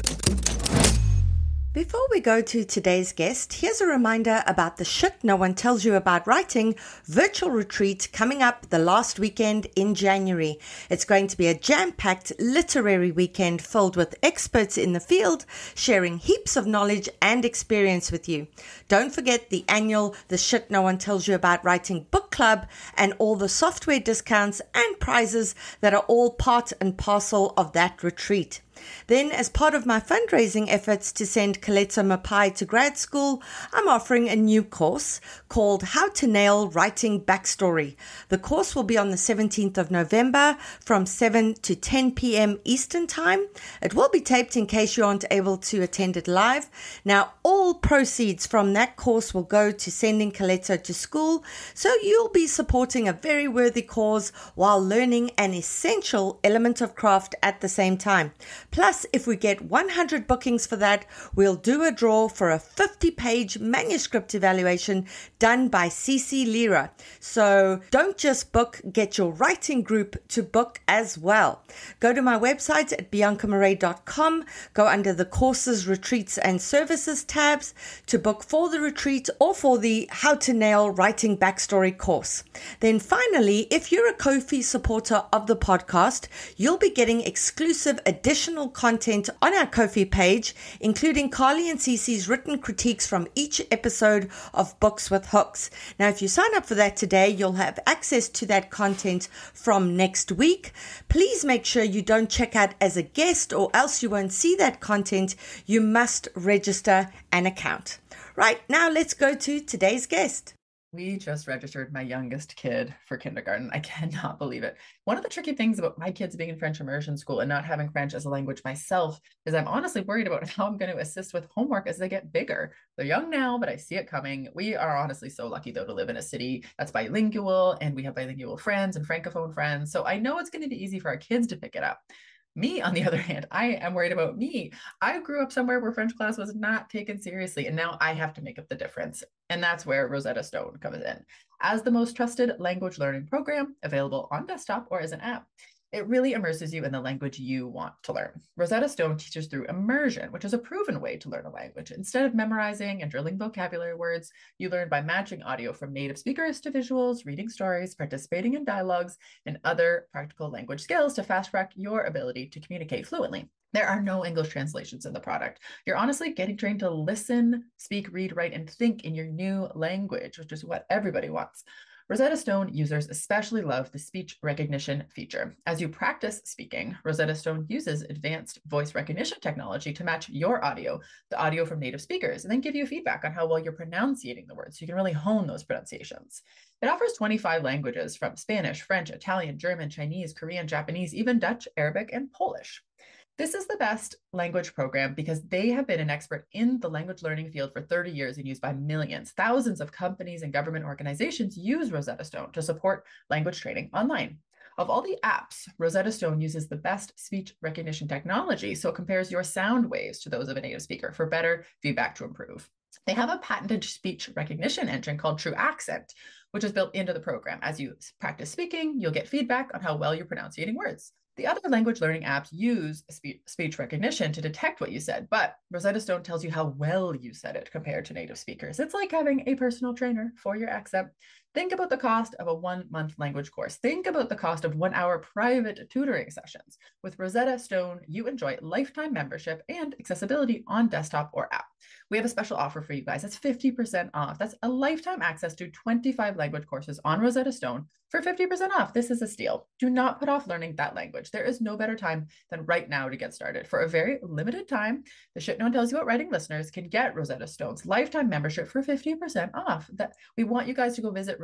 Before we go to today's guest, here's a reminder about the Shit No One Tells You About Writing virtual retreat coming up the last weekend in January. It's going to be a jam-packed literary weekend filled with experts in the field sharing heaps of knowledge and experience with you. Don't forget the annual The Shit No One Tells You About Writing book club and all the software discounts and prizes that are all part and parcel of that retreat. Then, as part of my fundraising efforts to send Coletto Mapai to grad school, I'm offering a new course called How to Nail Writing Backstory. The course will be on the 17th of November from 7 to 10 p.m. Eastern Time. It will be taped in case you aren't able to attend it live. Now, all proceeds from that course will go to sending Coletto to school, so you'll be supporting a very worthy cause while learning an essential element of craft at the same time. Plus, if we get 100 bookings for that, we'll do a draw for a 50-page manuscript evaluation done by Cece Lira. So don't just book, get your writing group to book as well. Go to my website at biancamarais.com, go under the courses, retreats and services tabs to book for the retreat or for the How to Nail Writing Backstory course. Then finally, if you're a Ko-fi supporter of the podcast, you'll be getting exclusive additional content on our Ko-fi page, including Carly and Cece's written critiques from each episode of Books with Hooks. Now, if you sign up for that today, you'll have access to that content from next week. Please make sure you don't check out as a guest or else you won't see that content. You must register an account. Right, now let's go to today's guest. We just registered my youngest kid for kindergarten. I cannot believe it. One of the tricky things about my kids being in French immersion school and not having French as a language myself is I'm honestly worried about how I'm going to assist with homework as they get bigger. They're young now, but I see it coming. We are honestly so lucky, though, to live in a city that's bilingual, and we have bilingual friends and francophone friends. So I know it's going to be easy for our kids to pick it up. Me, on the other hand, I am worried about me. I grew up somewhere where French class was not taken seriously, and now I have to make up the difference. And that's where Rosetta Stone comes in. As the most trusted language learning program available on desktop or as an app, it really immerses you in the language you want to learn. Rosetta Stone teaches through immersion, which is a proven way to learn a language. Instead of memorizing and drilling vocabulary words, you learn by matching audio from native speakers to visuals, reading stories, participating in dialogues, and other practical language skills to fast-track your ability to communicate fluently. There are no English translations in the product. You're honestly getting trained to listen, speak, read, write, and think in your new language, which is what everybody wants. Rosetta Stone users especially love the speech recognition feature. As you practice speaking, Rosetta Stone uses advanced voice recognition technology to match your audio, the audio from native speakers, and then give you feedback on how well you're pronunciating the words so you can really hone those pronunciations. It offers 25 languages from Spanish, French, Italian, German, Chinese, Korean, Japanese, even Dutch, Arabic, and Polish. This is the best language program because they have been an expert in the language learning field for 30 years and used by millions. Thousands of companies and government organizations use Rosetta Stone to support language training online. Of all the apps, Rosetta Stone uses the best speech recognition technology, so it compares your sound waves to those of a native speaker for better feedback to improve. They have a patented speech recognition engine called True Accent, which is built into the program. As you practice speaking, you'll get feedback on how well you're pronunciating words. The other language learning apps use speech recognition to detect what you said, but Rosetta Stone tells you how well you said it compared to native speakers. It's like having a personal trainer for your accent. Think about the cost of a 1-month language course. Think about the cost of 1-hour private tutoring sessions. With Rosetta Stone, you enjoy lifetime membership and accessibility on desktop or app. We have a special offer for you guys. That's 50% off. That's a lifetime access to 25 language courses on Rosetta Stone for 50% off. This is a steal. Do not put off learning that language. There is no better time than right now to get started. For a very limited time, the Shit No One Tells You About Writing listeners can get Rosetta Stone's lifetime membership for 50% off. We want you guys to go visit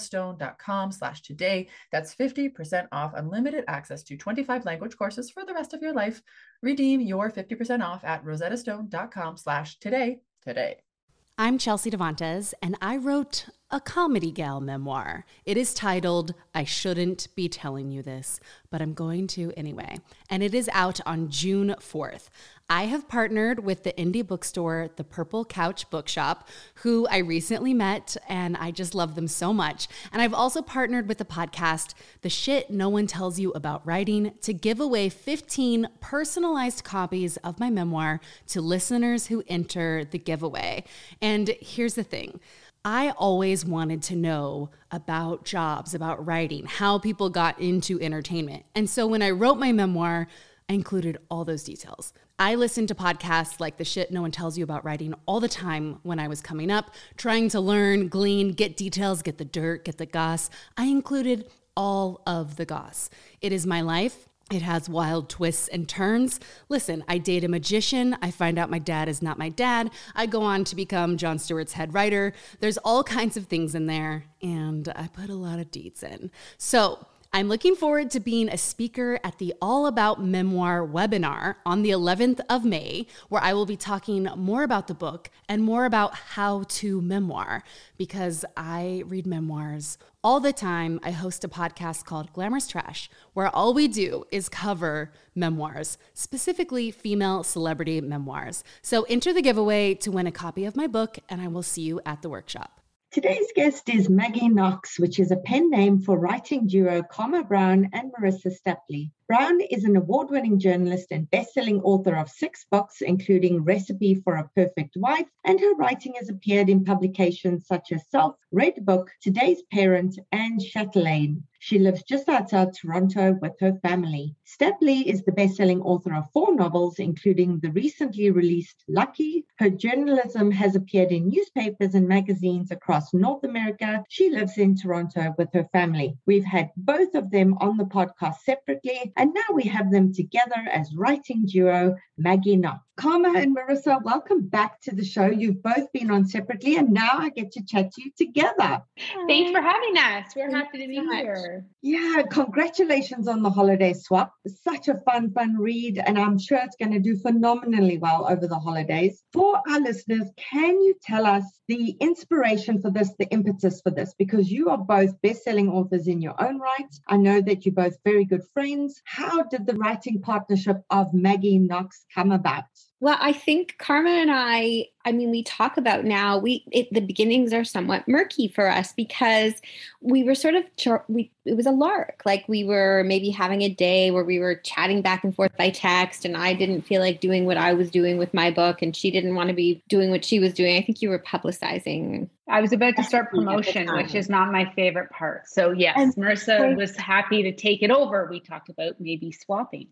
rosettastone.com/today. That's 50% off unlimited access to 25 language courses for the rest of your life. Redeem your 50% off at rosettastone.com/today today. I'm Chelsea Devantez, and I wrote a comedy gal memoir. It is titled, I Shouldn't Be Telling You This, but I'm going to anyway. And it is out on June 4th. I have partnered with the indie bookstore, The Purple Couch Bookshop, who I recently met, and I just love them so much. And I've also partnered with the podcast, The Shit No One Tells You About Writing, to give away 15 personalized copies of my memoir to listeners who enter the giveaway. And here's the thing. I always wanted to know about jobs, about writing, how people got into entertainment. And so when I wrote my memoir, I included all those details. I listened to podcasts like The Shit No One Tells You About Writing all the time when I was coming up, trying to learn, glean, get details, get the dirt, get the goss. I included all of the goss. It is my life. It has wild twists and turns. Listen, I date a magician. I find out my dad is not my dad. I go on to become Jon Stewart's head writer. There's all kinds of things in there, and I put a lot of deets in. So I'm looking forward to being a speaker at the All About Memoir webinar on the 11th of May, where I will be talking more about the book and more about how to memoir, because I read memoirs all the time. I host a podcast called Glamorous Trash, where all we do is cover memoirs, specifically female celebrity memoirs. So enter the giveaway to win a copy of my book, and I will see you at the workshop. Today's guest is Maggie Knox, which is a pen name for writing duo Karma Brown and Marissa Stapley. Brown is an award-winning journalist and best-selling author of 6 books, including Recipe for a Perfect Wife, and her writing has appeared in publications such as Self, Red Book, Today's Parent, and Chatelaine. She lives just outside Toronto with her family. Stapley is the best-selling author of 4 novels, including the recently released Lucky. Her journalism has appeared in newspapers and magazines across North America. She lives in Toronto with her family. We've had both of them on the podcast separately, and now we have them together as writing duo Maggie Knox. Karma and Marissa, welcome back to the show. You've both been on separately, and now I get to chat to you together. Thanks for having us. We're happy to be here. Yeah, congratulations on the holiday swap. Such a fun read, and I'm sure it's going to do phenomenally well over the holidays. For our listeners, can you tell us the inspiration for this, the impetus for this? Because you are both best-selling authors in your own right. I know that you're both very good friends. How did the writing partnership of Maggie Knox come about? Well, I think Karma and I mean, we talk about now, the beginnings are somewhat murky for us because we were sort of, it was a lark. Like we were maybe having a day where we were chatting back and forth by text, and I didn't feel like doing what I was doing with my book, and she didn't want to be doing what she was doing. I think you were publicizing. I was about to start promotion, which is not my favorite part. So yes, and Marissa was happy to take it over. We talked about maybe swapping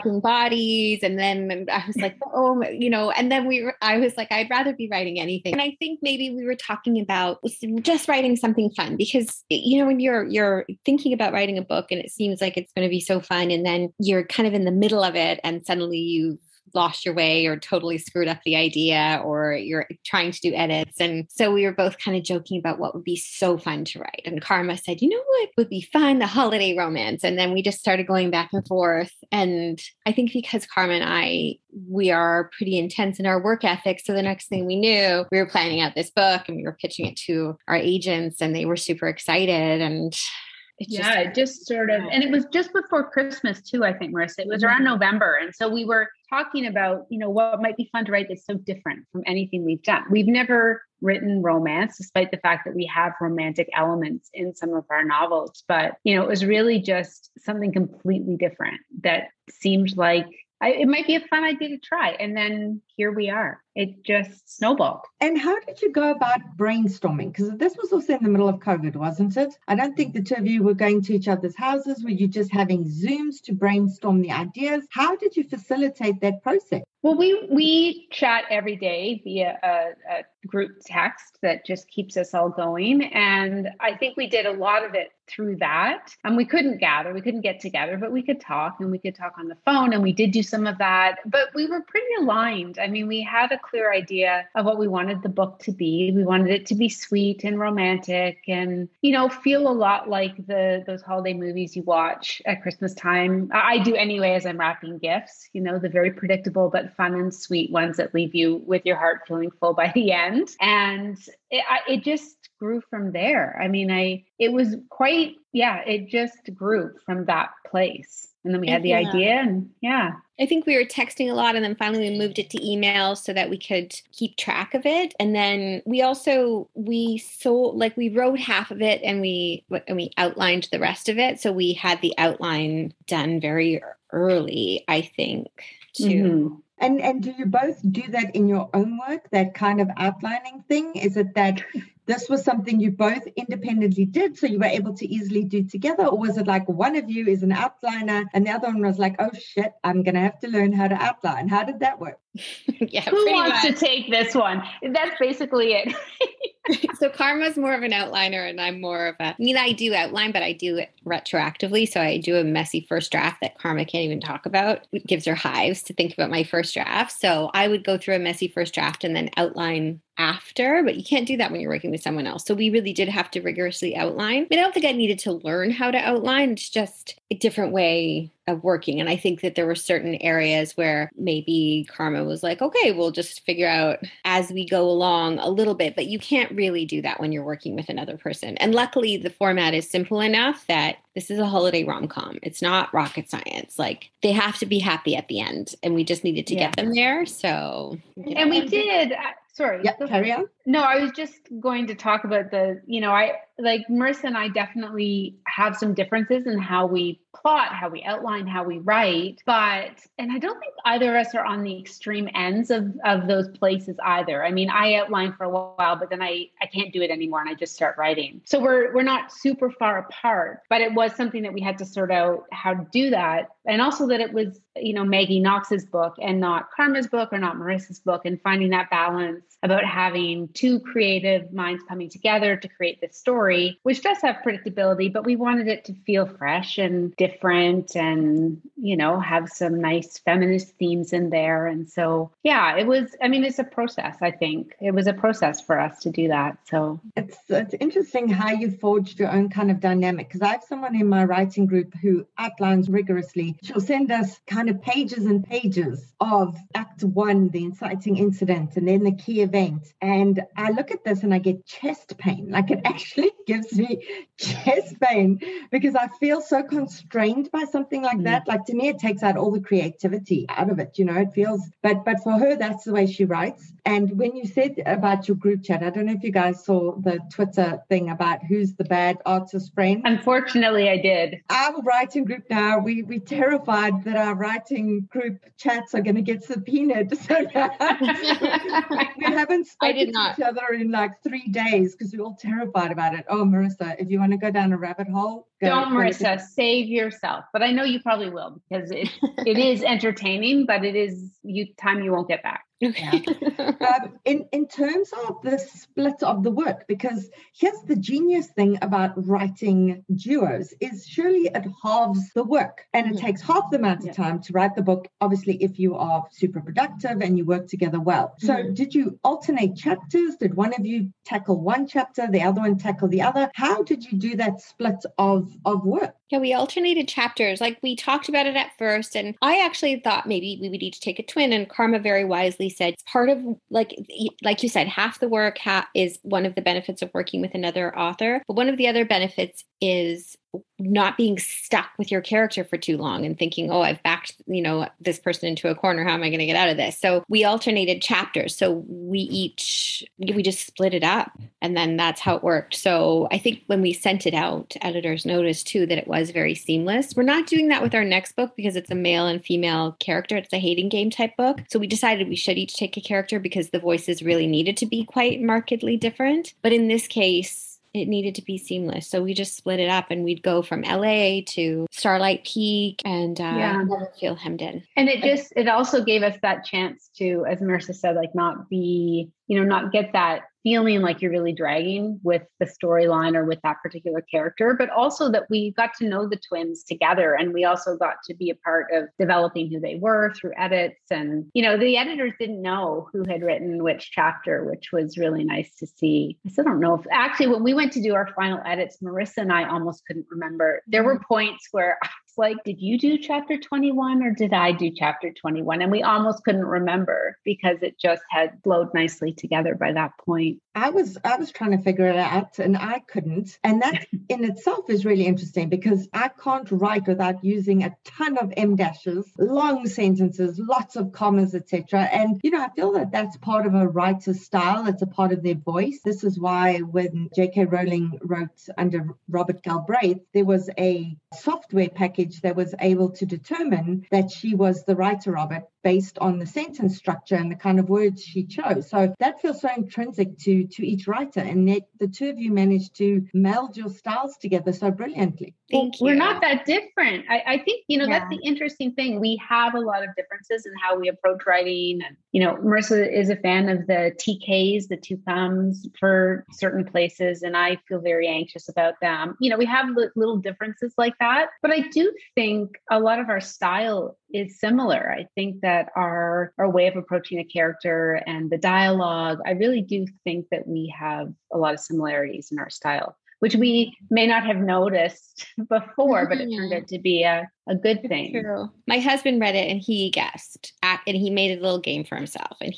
bodies. And then I was like, and then I was like, I'd rather be writing anything. And I think maybe we were talking about just writing something fun because, when you're thinking about writing a book and it seems like it's going to be so fun, and then you're kind of in the middle of it and suddenly you've lost your way or totally screwed up the idea, or you're trying to do edits. And so we were both kind of joking about what would be so fun to write. And Karma said, what would be fun? The holiday romance. And then we just started going back and forth. And I think because Karma and we are pretty intense in our work ethic. So the next thing we knew, we were planning out this book and we were pitching it to our agents, and they were super excited. And It just sort of, and it was just before Christmas too, I think, Marissa. It was around November. And so we were talking about, what might be fun to write that's so different from anything we've done. We've never written romance, despite the fact that we have romantic elements in some of our novels. But, it was really just something completely different that seemed like it might be a fun idea to try. And then here we are. It just snowballed. And how did you go about brainstorming? Because this was also in the middle of COVID, wasn't it? I don't think the two of you were going to each other's houses. Were you just having Zooms to brainstorm the ideas? How did you facilitate that process? Well, we chat every day via a group text that just keeps us all going. And I think we did a lot of it through that. And we couldn't get together, but we could talk, and we could talk on the phone. And we did do some of that, but we were pretty aligned. I mean, we had a clear idea of what we wanted the book to be. We wanted it to be sweet and romantic and, feel a lot like those holiday movies you watch at Christmas time. I do anyway, as I'm wrapping gifts, the very predictable but fun and sweet ones that leave you with your heart feeling full by the end. And it just grew from there. I mean, it just grew from that place. And then we had the idea, and I think we were texting a lot, and then finally we moved it to email so that we could keep track of it. And then we wrote half of it and we outlined the rest of it. So we had the outline done very early, I think, too. Mm-hmm. And do you both do that in your own work, that kind of outlining thing? Is it that this was something you both independently did, so you were able to easily do together? Or was it like one of you is an outliner and the other one was like, oh shit, I'm going to have to learn how to outline? How did that work? Who wants to take this one? That's basically it. So Karma's more of an outliner and I'm more of I do outline, but I do it retroactively. So I do a messy first draft that Karma can't even talk about. It gives her hives to think about my first draft. So I would go through a messy first draft and then outline after, but you can't do that when you're working with someone else. So we really did have to rigorously outline. I don't think I needed to learn how to outline. It's just a different way of working. And I think that there were certain areas where maybe Karma was like, okay, we'll just figure out as we go along a little bit, but you can't really do that when you're working with another person. And luckily the format is simple enough that this is a holiday rom-com. It's not rocket science. Like they have to be happy at the end and we just needed to get them there. So, and we did. Sorry. Yeah, carry on. No, I was just going to talk about Marissa and I definitely have some differences in how we plot, how we outline, how we write. And I don't think either of us are on the extreme ends of those places either. I mean, I outline for a while, but then I can't do it anymore and I just start writing. So we're not super far apart, but it was something that we had to sort out how to do that. And also that it was, Maggie Knox's book and not Karma's book or not Marissa's book, and finding that balance about having two creative minds coming together to create this story, which does have predictability, but we wanted it to feel fresh and different and, have some nice feminist themes in there. And so, it's a process, I think. It was a process for us to do that. So it's interesting how you forged your own kind of dynamic, because I have someone in my writing group who outlines rigorously. She'll send us kind of pages and pages of Act 1, the inciting incident, and then the key event. And I look at this and I get chest pain. Like it actually gives me chest pain because I feel so constrained by something like that. Like to me, it takes out all the creativity out of it. It feels, but for her, that's the way she writes. And when you said about your group chat, I don't know if you guys saw the Twitter thing about who's the bad artist friend. Unfortunately, I did. Our writing group now, we're terrified that our writing group chats are going to get subpoenaed. So we haven't spoken to each other in like 3 days because we're all terrified about it. Oh, Marissa, if you want to go down a rabbit hole, don't, Marissa, save yourself. But I know you probably will because it is entertaining, but it is time you won't get back. Okay. In terms of the split of the work, because here's the genius thing about writing duos is surely it halves the work and it takes half the amount of time to write the book, obviously, if you are super productive and you work together well. So did you alternate chapters? Did one of you tackle one chapter, the other one tackle the other? How did you do that split of work? Yeah, we alternated chapters. Like we talked about it at first, and I actually thought maybe we would each take a twin. And Karma very wisely said, part of like you said, half the work is one of the benefits of working with another author. But one of the other benefits is not being stuck with your character for too long and thinking, oh, I've backed, this person into a corner. How am I going to get out of this? So we alternated chapters. So we just split it up, and then that's how it worked. So I think when we sent it out, editors noticed too that it was very seamless. We're not doing that with our next book because it's a male and female character. It's a hating game type book. So we decided we should each take a character because the voices really needed to be quite markedly different. But in this case, it needed to be seamless. So we just split it up, and we'd go from LA to Starlight Peak and never feel hemmed in. And it also gave us that chance to, as Marissa said, like not get that feeling like you're really dragging with the storyline or with that particular character, but also that we got to know the twins together. And we also got to be a part of developing who they were through edits. And, the editors didn't know who had written which chapter, which was really nice to see. I still don't know if actually when we went to do our final edits, Marissa and I almost couldn't remember. There were points where I was like, did you do chapter 21 or did I do chapter 21? And we almost couldn't remember because it just had flowed nicely together by that point. I was trying to figure it out and I couldn't. And that in itself is really interesting because I can't write without using a ton of M dashes, long sentences, lots of commas, etc. And, I feel that that's part of a writer's style. It's a part of their voice. This is why when J.K. Rowling wrote under Robert Galbraith, there was a software package that was able to determine that she was the writer of it based on the sentence structure and the kind of words she chose. So that feels so intrinsic to each writer. And yet the two of you managed to meld your styles together so brilliantly. Thank you. We're not that different. I think, that's the interesting thing. We have a lot of differences in how we approach writing. And, Marissa is a fan of the TKs, the two thumbs for certain places. And I feel very anxious about them. We have little differences like that. But I do think a lot of our style is similar. I think that our way of approaching a character and the dialogue, I really do think that we have a lot of similarities in our style, which we may not have noticed before, but it turned out to be a good thing. True. My husband read it and he guessed, and he made a little game for himself. And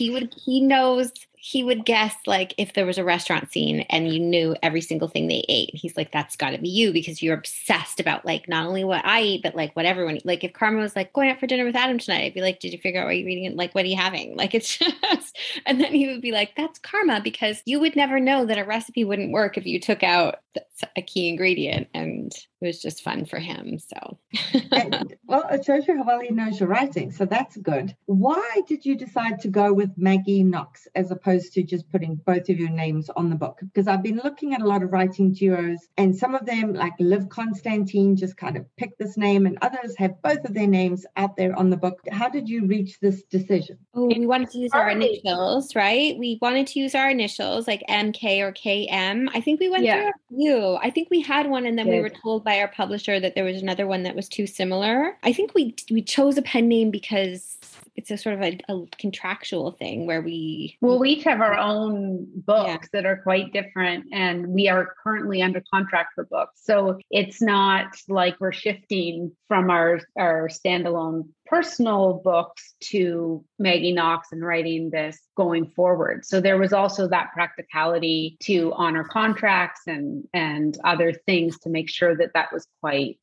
he would guess like if there was a restaurant scene and you knew every single thing they ate. He's like, that's got to be you because you're obsessed about like not only what I eat, but like what everyone, like if Karma was like going out for dinner with Adam tonight, I'd be like, did you figure out what you're eating? Like, what are you having? Like, it's just, and then he would be like, that's Karma, because you would never know that a recipe wouldn't work if you took out a key ingredient. And it was just fun for him. So, well, it shows you how well he knows your writing. So that's good. Why did you decide to go with Maggie Knox as opposed to just putting both of your names on the book? Because I've been looking at a lot of writing duos, and some of them, like Liv Constantine, just kind of picked this name, and others have both of their names out there on the book. How did you reach this decision? Oh, we wanted to use our initials, right? We wanted to use our initials, like MK or KM. I think we went through a few. I think we had one, and then we were told by our publisher that there was another one that was too similar. I think we chose a pen name because it's a sort of a contractual thing where we each have our own books that are quite different, and we are currently under contract for books. So it's not like we're shifting from our standalone personal books to Maggie Knox and writing this going forward. So there was also that practicality to honor contracts and other things to make sure that was quite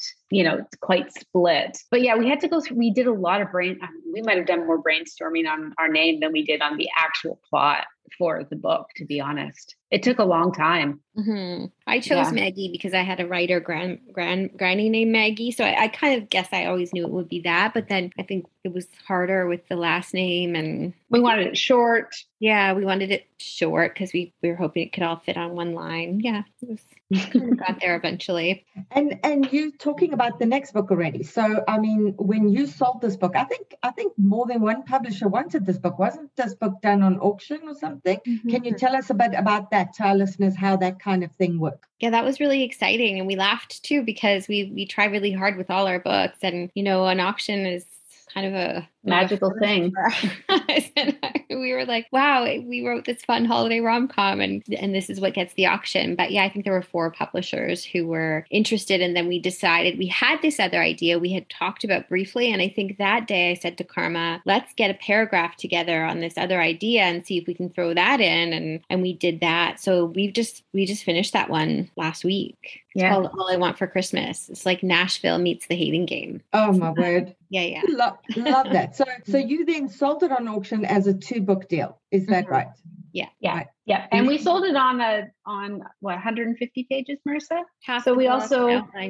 split. But yeah, we had to go through, we did a lot of we might have done more brainstorming on our name than we did on the actual plot for the book, to be honest. It took a long time. Mm-hmm. I chose Maggie because I had a writer granny named Maggie. So I kind of guess I always knew it would be that. But then I think it was harder with the last name, and we wanted it short. Yeah, we wanted it short because we were hoping it could all fit on one line. Yeah, we got there eventually. And you talking about the next book already. So, I mean, when you sold this book, I think more than one publisher wanted this book. Wasn't this book done on auction or something? Mm-hmm. Can you tell us a bit about that to our listeners, how that kind of thing worked? Yeah, that was really exciting. And we laughed too, because we try really hard with all our books. And, an auction is kind of a magical thing. And we were like, wow, we wrote this fun holiday rom-com and this is what gets the auction. But yeah, I think there were 4 publishers who were interested. And then we decided we had this other idea we had talked about briefly. And I think that day I said to Karma, let's get a paragraph together on this other idea and see if we can throw that in. And we did that. So we just finished that one last week. It's called All I Want for Christmas. It's like Nashville meets The Hating Game. Oh my word. Yeah. Love that. So you then sold it on auction as a 2-book deal. Is that right? Yeah. Right. Yeah. And we sold it on 150 pages, Marissa. So we also outline,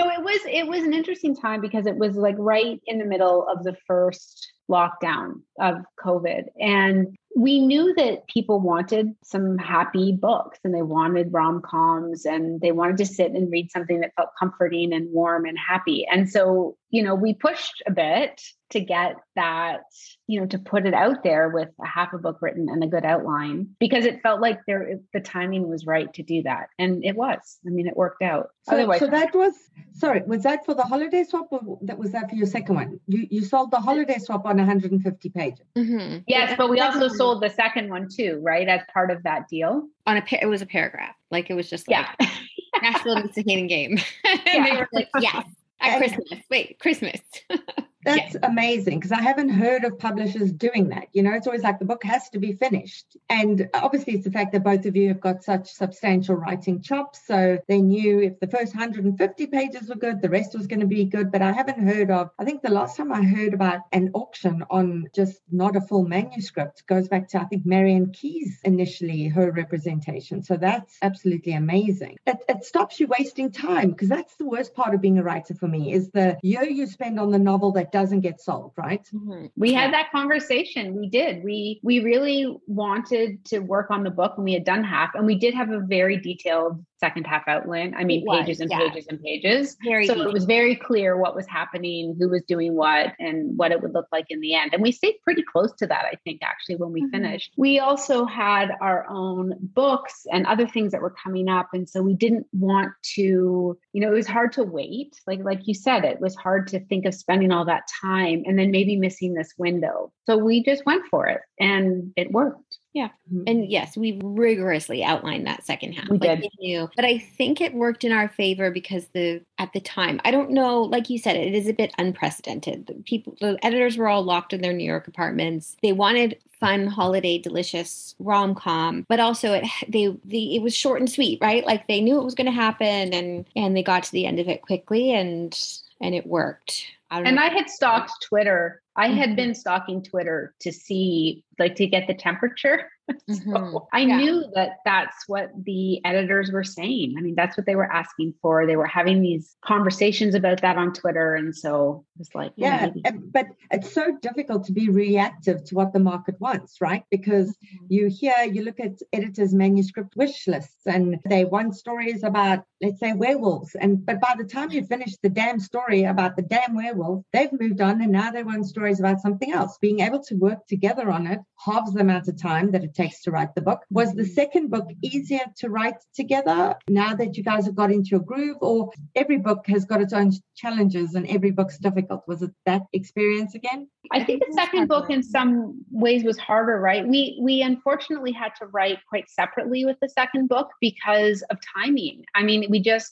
it was an interesting time because it was like right in the middle of the first lockdown of COVID. And we knew that people wanted some happy books and they wanted rom-coms and they wanted to sit and read something that felt comforting and warm and happy. And so, we pushed a bit to get that, to put it out there with a half a book written and a good outline, because it felt like the timing was right to do that. And it was. I mean, it worked out. So that was that for the holiday swap, or was that for your second one? You sold the holiday swap on 150 pages. Mm-hmm. Yes, but we also sold the second one too, right? As part of that deal. It was a paragraph. Like, it was just like, Nashville meets The Hating Game. And they were like, yes. At Christmas. Wait, Christmas. That's amazing, because I haven't heard of publishers doing that. It's always like the book has to be finished. And obviously it's the fact that both of you have got such substantial writing chops. So they knew if the first 150 pages were good, the rest was going to be good. But I haven't heard of, I think the last time I heard about an auction on just not a full manuscript goes back to, I think, Marian Keyes initially, her representation. So that's absolutely amazing. It stops you wasting time, because that's the worst part of being a writer for me, is the year you spend on the novel that doesn't get sold, right? Mm-hmm. We had that conversation. We did. We really wanted to work on the book, and we had done half, and we did have a very detailed second half outline. I mean, pages and pages and pages. It was very clear what was happening, who was doing what, and what it would look like in the end. And we stayed pretty close to that, I think, actually, when we finished. We also had our own books and other things that were coming up. And so we didn't want to, it was hard to wait. Like you said, it was hard to think of spending all that time and then maybe missing this window. So we just went for it, and it worked. Yeah. And yes, we rigorously outlined that second half. We did. But I think it worked in our favor because at the time, I don't know, like you said, it is a bit unprecedented. The editors were all locked in their New York apartments. They wanted fun, holiday, delicious rom-com, but also it was short and sweet, right? Like, they knew it was going to happen, and they got to the end of it quickly, and it worked. I had stalked Twitter. I had been stalking Twitter to see, to get the temperature. So I knew that that's what the editors were saying. I mean, that's what they were asking for. They were having these conversations about that on Twitter. And so it was like, but it's so difficult to be reactive to what the market wants, right? Because you look at editors' manuscript wish lists, and they want stories about, let's say, werewolves. But by the time you finish the damn story about the damn werewolf, they've moved on, and now they want stories about something else. Being able to work together on it halves the amount of time that it takes to write the book. Was the second book easier to write together now that you guys have got into your groove, or every book has got its own challenges and every book's difficult? Was it that experience again? I think the second book in some ways was harder, right? We unfortunately had to write quite separately with the second book because of timing. I mean,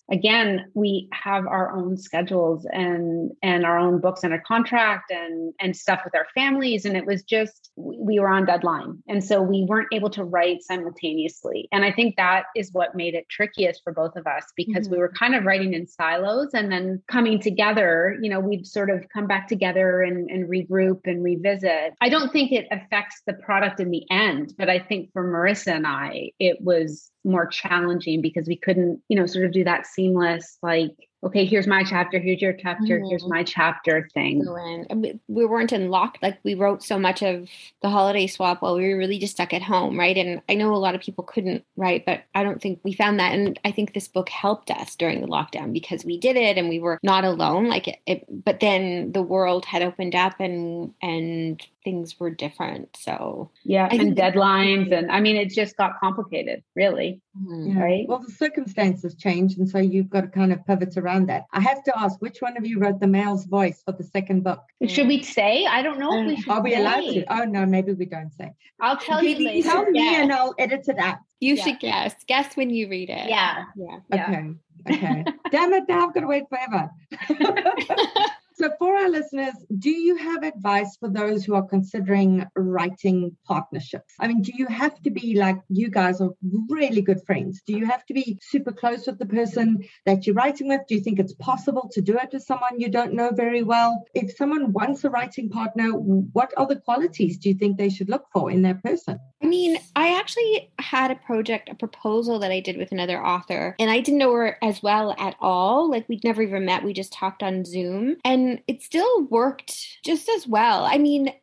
we have our own schedules and our own books under contract and stuff with our families. And it was just, we were on deadline. And so we weren't able to write simultaneously. And I think that is what made it trickiest for both of us, because we were kind of writing in silos, and then coming together, we'd sort of come back together and regroup and revisit. I don't think it affects the product in the end, but I think for Marissa and I, it was more challenging because we couldn't, sort of do that seamless, like, okay, here's my chapter, here's your chapter, here's my chapter thing. We weren't in lock, like, we wrote so much of the holiday swap while we were really just stuck at home, right? And I know a lot of people couldn't write, but I don't think we found that. And I think this book helped us during the lockdown because we did it and we were not alone. But then the world had opened up and things were different. So and deadlines, and I mean, it just got complicated, really. Right. Well, the circumstances changed, and so you've got to kind of pivot around that. I have to ask, which one of you wrote the male's voice for the second book? Should we say? I don't know if we should. Are we allowed to? Oh no, maybe we don't say. I'll tell you later. Tell me, and I'll edit it out. You should guess. Guess when you read it. Yeah. Okay. Damn it! Now I've got to wait forever. So for our listeners, do you have advice for those who are considering writing partnerships? I mean, do you have to be like, you guys are really good friends? Do you have to be super close with the person that you're writing with? Do you think it's possible to do it with someone you don't know very well? If someone wants a writing partner, what are the qualities do you think they should look for in that person? I mean, I actually had a proposal that I did with another author, and I didn't know her as well at all. Like, we'd never even met. We just talked on Zoom, and it still worked just as well. I mean,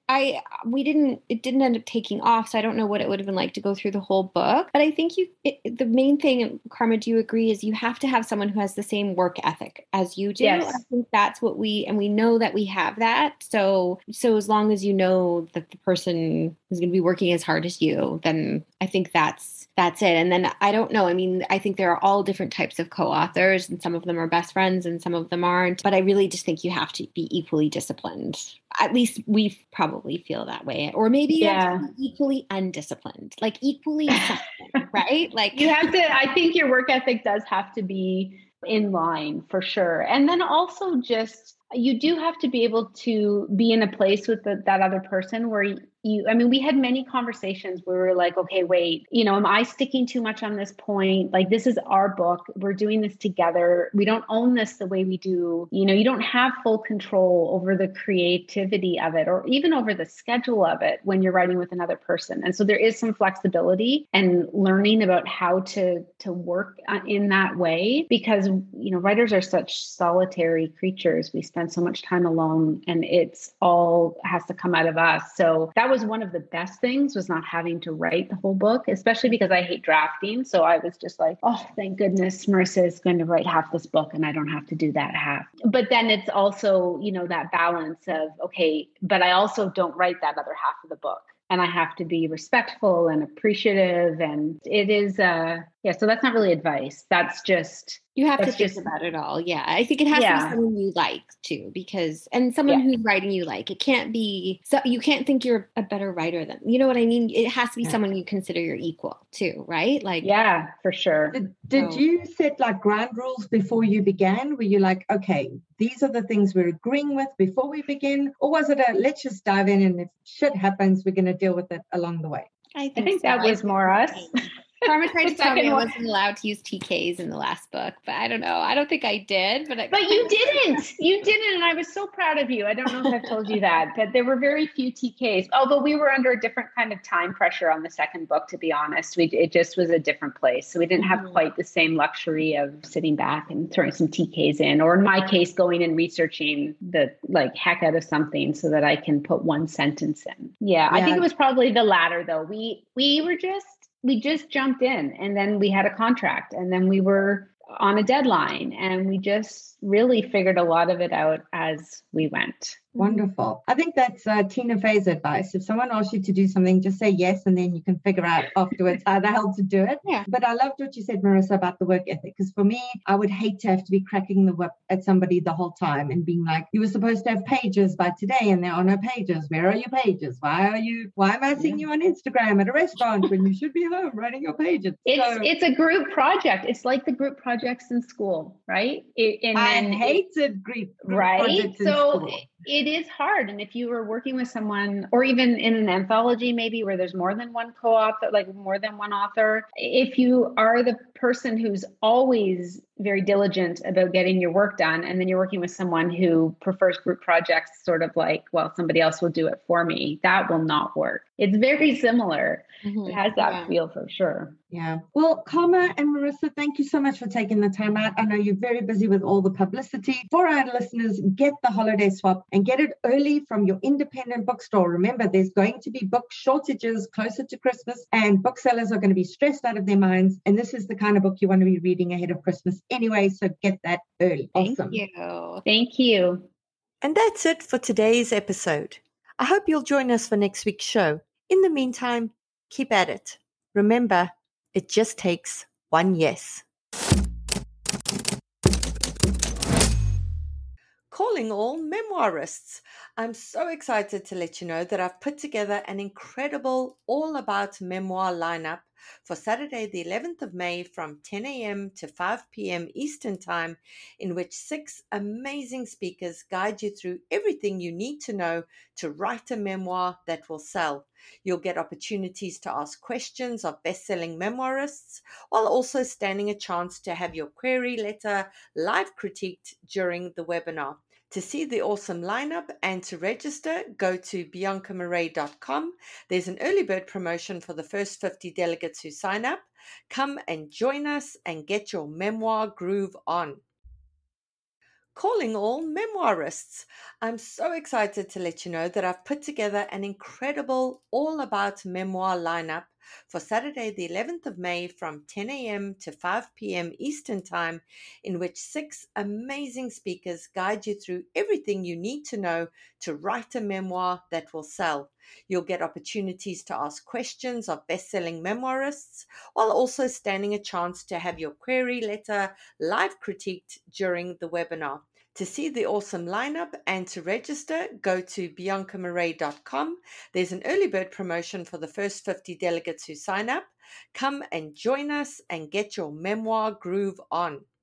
it didn't end up taking off, so I don't know what it would have been like to go through the whole book. But I think the main thing, Karma, do you agree, is you have to have someone who has the same work ethic as you do. Yes. I think that's what we know that we have that. So as long as you know that the person is going to be working as hard as you, then I think that's it. And then I don't know. I mean, I think there are all different types of co-authors, and some of them are best friends and some of them aren't. But I really just think you have to be equally disciplined. At least we probably feel that way. Or maybe you have to be equally undisciplined, like equally something, right? Like you have to, I think your work ethic does have to be in line for sure. And then also just, you do have to be able to be in a place with that other person where I mean, we had many conversations where we were like, okay, wait, am I sticking too much on this point? Like, this is our book. We're doing this together. We don't own this the way we do. You don't have full control over the creativity of it, or even over the schedule of it when you're writing with another person. And so there is some flexibility and learning about how to work in that way, because, writers are such solitary creatures. We spend so much time alone, and it's all has to come out of us. So that was one of the best things, was not having to write the whole book, especially because I hate drafting. So I was just like, oh, thank goodness Marissa is going to write half this book and I don't have to do that half. But then it's also, that balance of, okay, but I also don't write that other half of the book. And I have to be respectful and appreciative. And it is, so that's not really advice. That's just... You have to think about it all. Yeah. I think it has to be someone you like too, and someone who's writing you like. It can't be, so you can't think you're a better writer than, you know what I mean? It has to be someone you consider your equal too, right? Like, yeah, for sure. Did you set like ground rules before you began? Were you like, okay, these are the things we're agreeing with before we begin? Or was it let's just dive in, and if shit happens, we're going to deal with it along the way? I think so. That was more us. Karma tried to tell me I wasn't allowed to use TKs in the last book, but I don't know. I don't think I did. But you didn't. You didn't, and I was so proud of you. I don't know if I've told you that, but there were very few TKs. Although we were under a different kind of time pressure on the second book, to be honest. It just was a different place. So we didn't have quite the same luxury of sitting back and throwing some TKs in, or in my case, going and researching the heck out of something so that I can put one sentence in. Yeah, I think it was probably the latter, though. We just jumped in, and then we had a contract, and then we were on a deadline, and we just really figured a lot of it out as we went. Wonderful. I think that's Tina Fey's advice. If someone asks you to do something, just say yes, and then you can figure out afterwards how the hell to do it. Yeah. But I loved what you said, Marissa, about the work ethic, because for me, I would hate to have to be cracking the whip at somebody the whole time and being like, you were supposed to have pages by today, and there are no pages. Where are your pages? Why am I seeing you on Instagram at a restaurant when you should be home writing your pages? It's a group project. It's like the group projects in school, right? I hated group right. So it is hard. And if you were working with someone, or even in an anthology, maybe where there's more than one co-author, like more than one author, if you are the person who's always very diligent about getting your work done, and then you're working with someone who prefers group projects, sort of like, well, somebody else will do it for me, that will not work. It's very similar. Mm-hmm. It has that feel for sure. Yeah. Well, Karma and Marissa, thank you so much for taking the time out. I know you're very busy with all the publicity. For our listeners, get the holiday swap and get it early from your independent bookstore. Remember, there's going to be book shortages closer to Christmas, and booksellers are going to be stressed out of their minds. And this is the kind of book you want to be reading ahead of Christmas anyway, so get that early. Awesome. Thank you. And that's it for today's episode. I hope you'll join us for next week's show. In the meantime, keep at it. Remember, it just takes one yes. Call Calling all memoirists. I'm so excited to let you know that I've put together an incredible all about memoir lineup for Saturday, the 11th of May from 10 a.m. to 5 p.m. Eastern Time, in which 6 amazing speakers guide you through everything you need to know to write a memoir that will sell. You'll get opportunities to ask questions of best-selling memoirists, while also standing a chance to have your query letter live critiqued during the webinar. To see the awesome lineup and to register, go to biancamarais.com. There's an early bird promotion for the first 50 delegates who sign up. Come and join us and get your memoir groove on. Calling all memoirists. I'm so excited to let you know that I've put together an incredible all about memoir lineup for Saturday, the 11th of May from 10 a.m. to 5 p.m. Eastern Time, in which 6 amazing speakers guide you through everything you need to know to write a memoir that will sell. You'll get opportunities to ask questions of best-selling memoirists, while also standing a chance to have your query letter live critiqued during the webinar. To see the awesome lineup and to register, go to biancamarais.com. There's an early bird promotion for the first 50 delegates who sign up. Come and join us and get your memoir groove on.